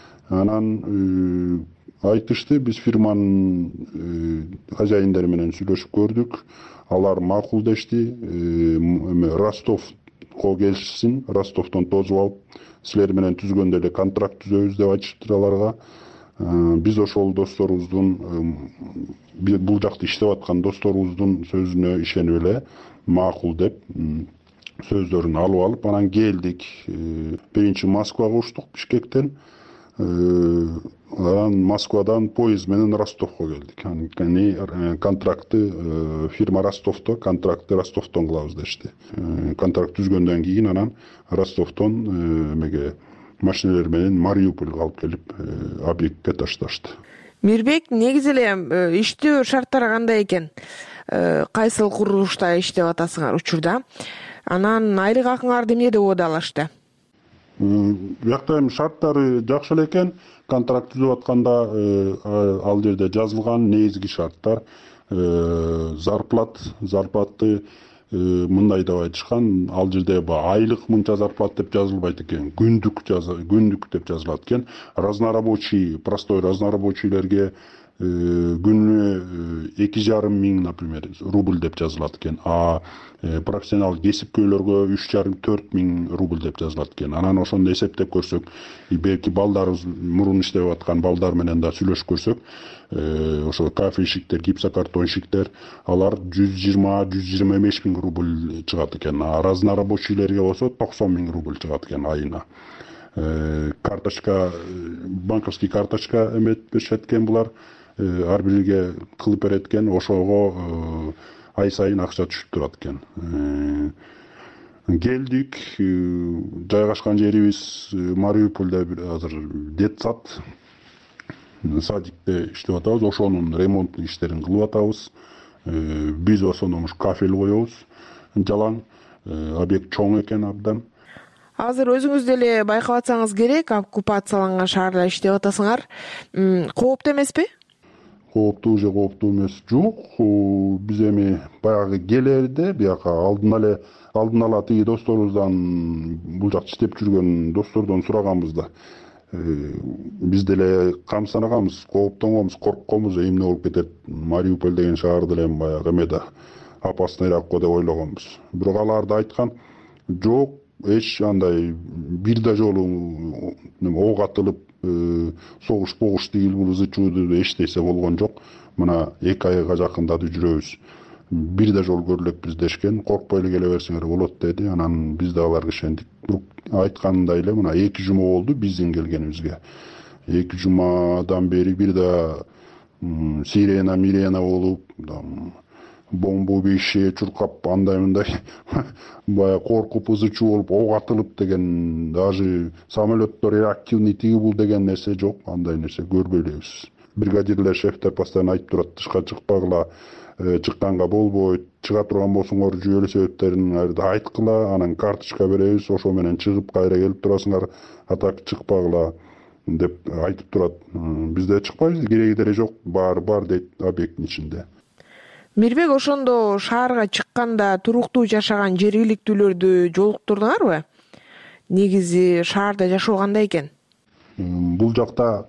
[SPEAKER 14] Анан айтышты, биз фирманын хозяиндери менен сүйлөшүп көрдүк, алар макул дешти. Ростовко келишсин, Ростовдон тосуп алып, силер менен түзгөндө эле контракт түзөбүз деп айтышыптыр аларга. Биз ошол досторубуздун, бул жакта иштеп аткан досторубуздун сөзүнө ишенип эле макул деп сөздөрүн алып анан келдик. Биринчи Москвага учтук Бишкектен. Анан Москвадан поезд менен Ростовко келдик. Контрактты фирма Ростовдо, контрактты Ростовдон кылабыз дешти. Контракт түзгөндөн кийин анан Ростовдон машиналар менен Мариупольга алып келип объектке ташташты.
[SPEAKER 13] Мирбек, негизи эле иштөө шарттары кандай экен? Кайсыл курулушта иштеп атасыңар учурда? Анан айлык акыңарды эмнеде убадалашты?
[SPEAKER 14] Биякта эми шарттары жакшы эле экен. Контракт түзүп атканда ал жерде жазылган негизги шарттар зарплаты мындай деп айтышкан. Ал жерде айлык мынча зарплат деп жазылбайт экен. Күндүк деп жазылат экен. Разнорабочий, простой разнорабочийлерге күнүнө 2,5 миң, например, рубль деп жазылат экен. Профессионал кесипкөйлөргө 3,5-4 миң рубль деп жазылат экен. Анан ошондо эсептеп көрсөк, белки балдарыбыз мурун иштеп аткан балдар менен да сүйлөшүп көрсөк, ошо кафельщиктер, гипсокартонщиктер, алар 120-125 миң рубль чыгат экен. Разнорабочийлерге болсо 90 миң рубль чыгат экен айына. Карточка, банковский карточка эмет беришет экен булар. Ар бирге кылып берет экен. Ошого ай сайын акча түшүп турат экен. Келдик, жайгашкан жерибиз Мариупольдо азыр детсад, садикте иштеп атабыз. Ошонун ремонт иштерин кылып атабыз. Биз ошондо кафель коебуз. Жалаң объект чоң экен абдан.
[SPEAKER 13] Азыр өзүңүз деле байкап атсаңыз керек, оккупацияланган шаарда иштеп атасыңар. Кооптуу эмеспи?
[SPEAKER 14] Кооптуу эмес жок. Биз эми баягы келерде бияка алдын ала тиги досторубуздан, бул жакта иштеп жүргөн достордон сураганбыз да. Биз деле камсынаганбыз, кооптонгонбуз, коркконбуз, эмне болуп кетет. Мариуполь деген шаар деле баягы эмеде опаснойраак го деп ойлогонбуз. Бирок алар да айткан, жок, эч андай бир да жолу ок атылып согуш тигил бул ызы чууду эчтесе болгон жок. Мына 2 айга жакындады жүрөбүз. Бир да жол көрүлөкпүз дешкен. Коркпой эле келе берсеңер болот деди. Анан биз да аларга ишендик. Бирок айткандай эле мына 2 жума болду биздин келгенибизге. 2 жумадан бери бир да сирена болуп, бомба бейше чуркап андай мындай бая коркуп ызы чуу болуп ок атылып деген, даже самолеттор реактивный тиги бул деген нерсе жок. Андай нерсе көрбөй элебиз. Бригадирлер, шефтер постоянно айтып турат, тышка чыкпагыла, чыкканга болбойт, чыга турган болсоңор жүйөлүү себептерин айткыла, анан карточка беребиз, ошо менен чыгып кайра келип турасыңар, атак чыкпагыла деп айтып турат. Бизде чыкпайбыз, кереги деле жок, бар дейт объекттин ичинде.
[SPEAKER 13] Мирбек, ошондо шаарга чыкканда туруктуу жашаган жергиликтүүлөрдү жолуктурдуңарбы? Негизи шаарда жашоо кандай экен?
[SPEAKER 14] Бул жакта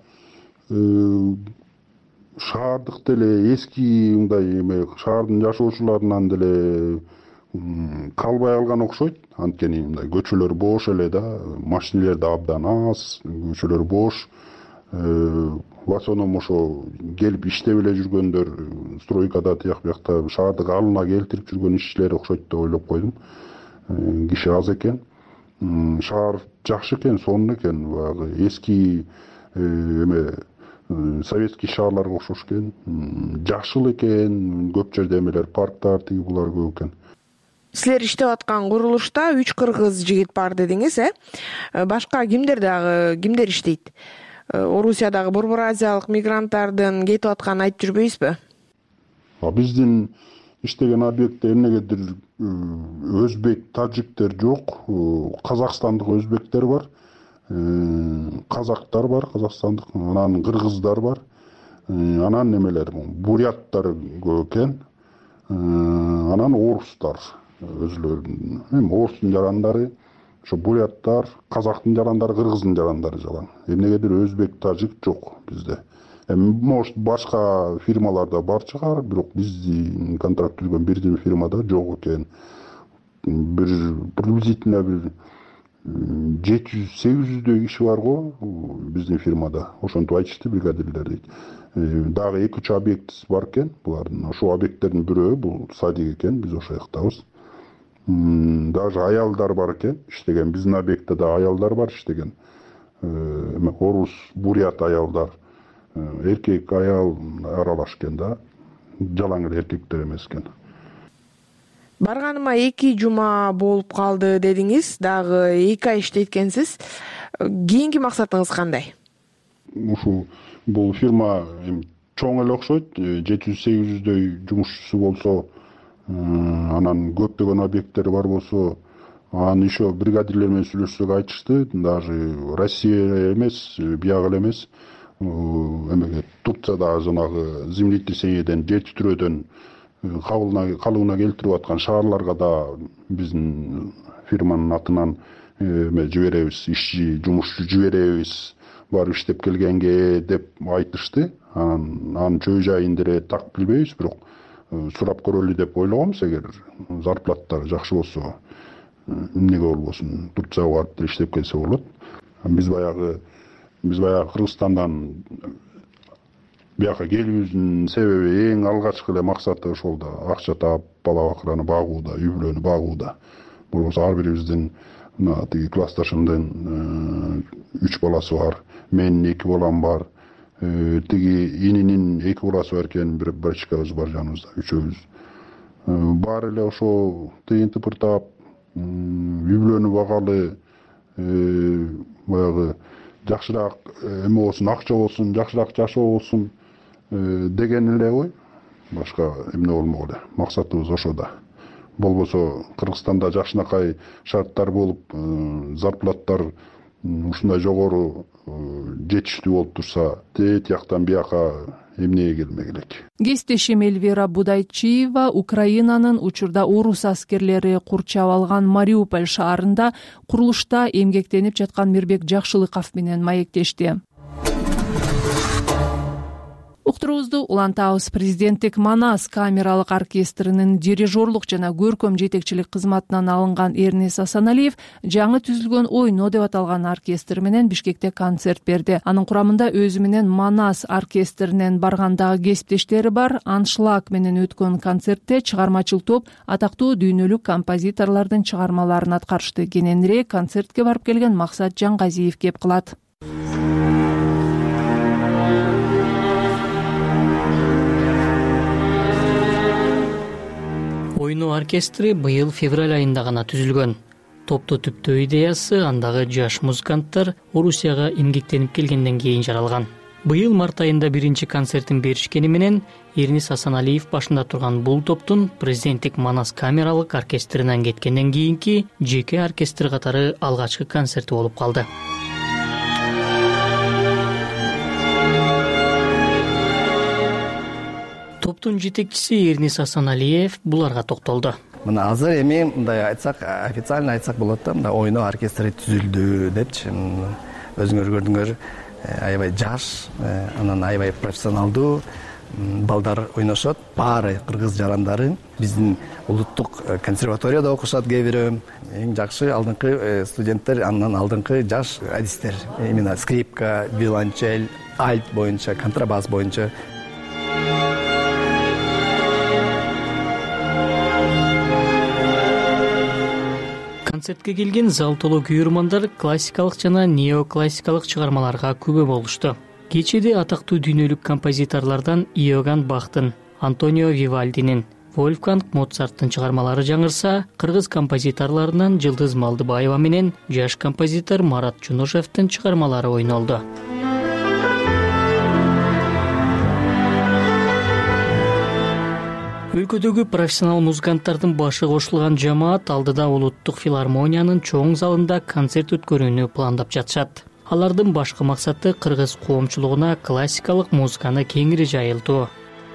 [SPEAKER 14] шаардык деле эски мындай эме шаардын жашоочуларынан деле калбай калган окшойт. Анткени мындай көчөлөр бош эле да, машинелер да абдан аз, көчөлөр бош. В основном ошо келип иштеп эле жүргөндөр стройкада тияк биякта шаарды калыбына келтирип жүргөн ишчилер окшойт деп ойлоп койдум. Киши аз экен. Шаар жакшы экен, сонун экен. Баягы эски эме советский шаарларга окшош экен. Жакшыл экен, көп жерде эмелер, парктар тиги булар көп экен.
[SPEAKER 13] Силер иштеп аткан курулушта 3 кыргыз жигит бар дедиңиз, Башка кимдер иштейт? Орусиядагы Борбор Азиялык мигранттардын кетип атканын айтып жүрбөйсүзбү?
[SPEAKER 14] Биздин иштеген объектте эмнегедир өзбек, тажиктер жок, казакстандык өзбектер бар, казактар бар, казакстандык, анан кыргыздар бар, анан немелер, буряттар көп экен, анан орустар өзүлөрүнүн, эми орустун жарандары, ошо буряттар, казактын жарандары, кыргыздын жарандары жалаң. Эмнегедир өзбек, тажик жок бизде. Может башка фирмаларда бар чыгар, бирок биздин контракт түзгөн бирден фирмада жок экен. Приблизительно 700-800 киши бар го биздин фирмада. Ошентип айтышты бригадирлер дейт. Дагы 2-3 объект бар экен. Булардын ошо объекттердин бирөө бул садик экен, биз ошо жактабыз. Даже аялдар бар экен, иштеген. Биздин объектте да аялдар бар иштеген. Орус, бурят аялдар, эркек, аял аралаш экен да. Жалаң эле эркектер эмес экен.
[SPEAKER 13] Барганыма 2 жума болуп калды дедиңиз, дагы 2 ай иштейт экенсиз. Кийинки максатыңыз кандай?
[SPEAKER 14] Ушу Бул фирма чоң эле окшойт, 700-800дөй жумушчусу болсо, анан көптөгөн объекттери бар болсо, аны еще бригадирлер менен сүйлөшсөк айтышты, даже Россия эмес, биягы эле эмес, эмеге Турциядагы жанагы землетрясениеден, жер титирөөдөн калыбына келтирип аткан шаарларга да биздин фирманын атынан жиберебиз, ишчи, жумушчу жиберебиз, барып иштеп келгенге деп айтышты. Анын чөй жайын деле так билбейбиз, бирок сурап көрөлү деп ойлогонбуз. Эгер зарплаттары жакшы болсо, эмнеге болбосун, Турцияга барып деле иштеп келсе болот. Биз баягы Кыргызстандан бияка келүүбүздүн себеби, эң алгачкы эле максаты ошол да, акча таап, бала бакыраны багууда, үй бүлөнү багууда. Болбосо ар бирибиздин мына тиги классташымдын 3 баласы бар, менин 2 балам бар, тиги ининин 2 баласы бар экен, бир братчикабыз бар жаныбызда, үчөөбүз. Баары эле ошо тыйын тыпыртап, үй бүлөнү багалы, баягы жакшыраак эме болсун, акча болсун, жакшыраак жашоо болсун деген эле ой. Башка эмне болмок эле. Максатыбыз ошо да. Болбосо Кыргызстанда жакшынакай шарттар болуп, зарплаттар ушундай жогору жетиштүү болуп турса, тияктан бияка эмнеге келмек элек.
[SPEAKER 2] Кесиптешим Эльвира Будайчиева Украинанын учурда орус аскерлери курчап алган Мариуполь шаарында курулушта эмгектенип жаткан Мирбек Жакшылыков менен маектешти. Уктуруубузду улантабыз. Президенттик Манас камералык оркестринин дирижерлук жана көркөм жетекчилик кызматынан алынган Эрнес Асаналиев жаңы түзүлгөн ойно деп аталган оркестр менен Бишкекте концерт берди. Анын курамында өзү менен Манас оркестринен баргандагы кесиптештери бар. Аншлаг менен өткөн концертте чыгармачыл топ атактуу дүйнөлүк композиторлордун чыгармаларын аткарышты. Кененирээк концертке барып келген Максат Жаңгазиев кеп кылат.
[SPEAKER 22] Ойно оркестри быйыл февраль айында гана түзүлгөн. Топту түптөө идеясы андагы жаш музыканттар Орусияга эмгектенип келгенден кийин жаралган. Быйыл март айында биринчи концертин беришкени менен Эрнес Асаналиев башында турган бул топтун президенттик Манас камералык оркестринен кеткенден кийинки жеке оркестр катары алгачкы концерти болуп калды. Топтун жетекчиси Эрнес Асаналиев буларга токтолду.
[SPEAKER 5] Мына азыр эми мындай айтсак, официально айтсак болот да, мында ойно оркестри түзүлдү депчи. Өзүңөр көрдүңөр, аябай жаш, анан аябай профессионалдуу балдар ойношот. Баары кыргыз жарандары. Биздин улуттук консерваторияда окушат кээ бирөө. Эң жакшы алдыңкы студенттер, андан алдыңкы жаш адистер. Именно скрипка, виолончель, альт боюнча, контрабас боюнча.
[SPEAKER 22] Концертке келген зал толо күйөрмандар классикалык жана неоклассикалык чыгармаларга күбө болушту. Кечеде атактуу дүйнөлүк композиторлордон Иоганн Бахтын, Антонио Вивальдинин, Вольфганг Моцарттын чыгармалары жаңырса, кыргыз композиторлорунан Жылдыз Малдыбаева менен жаш композитор Марат Жунушевдин чыгармалары ойнолду. Өлкөдөгү профессионал музыканттардын башы кошулган жамаат алдыда улуттук филармониянын чоң залында концерт өткөрүүнү пландап жатышат. Алардын башкы максаты кыргыз коомчулугуна классикалык музыканы кеңири жайылтуу.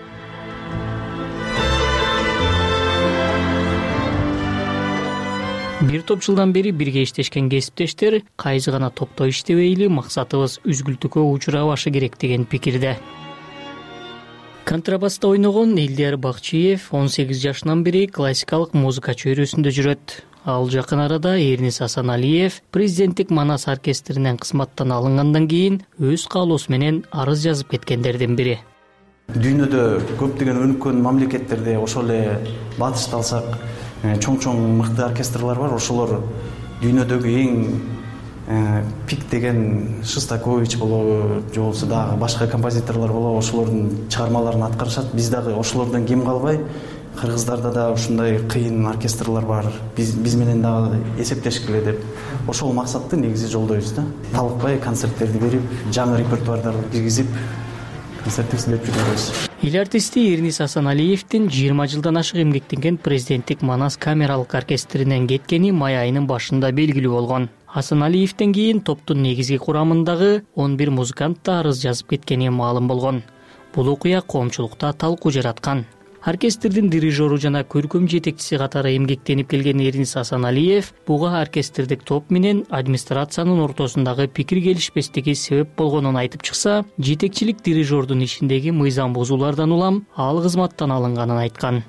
[SPEAKER 22] Бир топ жылдан бери бирге иштешкен кесиптештер кайсы гана топто иштебейли, максатыбыз үзгүлтүккө учурабашы керек деген пикирде. Контрабаста ойногон Элдияр Бакчиев 18 жашынан бери классикалык музыка чөйрөсүндө жүрөт. Ал жакын арада Эрнес Асаналиев президенттик Манас оркестринен кызматтан алынгандан кийин өз каалоосу менен арыз жазып кеткендердин бири.
[SPEAKER 15] Дүйнөдө көптөгөн өнүккөн мамлекеттерде ошол эле батышты алсак, чоң мыкты оркестрлар бар. Ошолор дүйнөдөгү эң пик деген Шостакович болобу, же болбосо дагы башка композиторлор болобу, ошолордун чыгармаларын аткарышат. Биз дагы ошолордон кем калбай, кыргыздарда да ушундай кыйын оркестрлар бар, биз менен дагы эсептешкиле деп ошол максатты негизи жолдойбуз да. Талыкпай концерттерди берип, жаңы репертуардарды киргизип концертибизди берип жүрөбүз.
[SPEAKER 22] Эл артисти Эрнис Асаналиевдин 20 жылдан ашык эмгектенген президенттик Манас камералык оркестринен кеткени май айынын башында белгилүү болгон. Асаналиевден кийин топтун негизги курамындагы 11 музыкант да арыз жазып кеткени маалым болгон. Бул окуя коомчулукта талкуу жараткан. Оркестрдин дирижеру жана көркөм жетекчиси катары эмгектенип келген Эрнис Асаналиев буга оркестрдик топ менен администрациянын ортосундагы пикир келишпестиги себеп болгонун айтып чыкса, жетекчилик дирижердун ишиндеги мыйзам бузуулардан улам ал кызматтан алынганын айткан.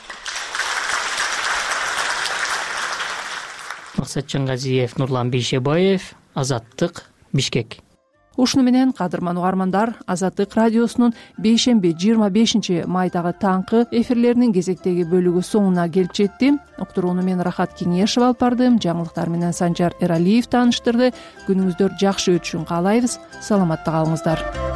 [SPEAKER 22] Максатжан Газиев, Нурлан Бейшебаев, Азаттык, Бишкек.
[SPEAKER 2] Ушуну менен кадырман угармандар, Азаттык радиосунун бейшемби 25 майдагы таңкы эфирлеринин кезектеги бөлүгү соңуна келип жетти. Уктурууну мен Рахат Кеңешев алып бардым. Жаңылыктар менен Санжар Эралиев тааныштырды. Күнүңүздөр жакшы өтүшүн каалайбыз. Саламатта калыңыздар.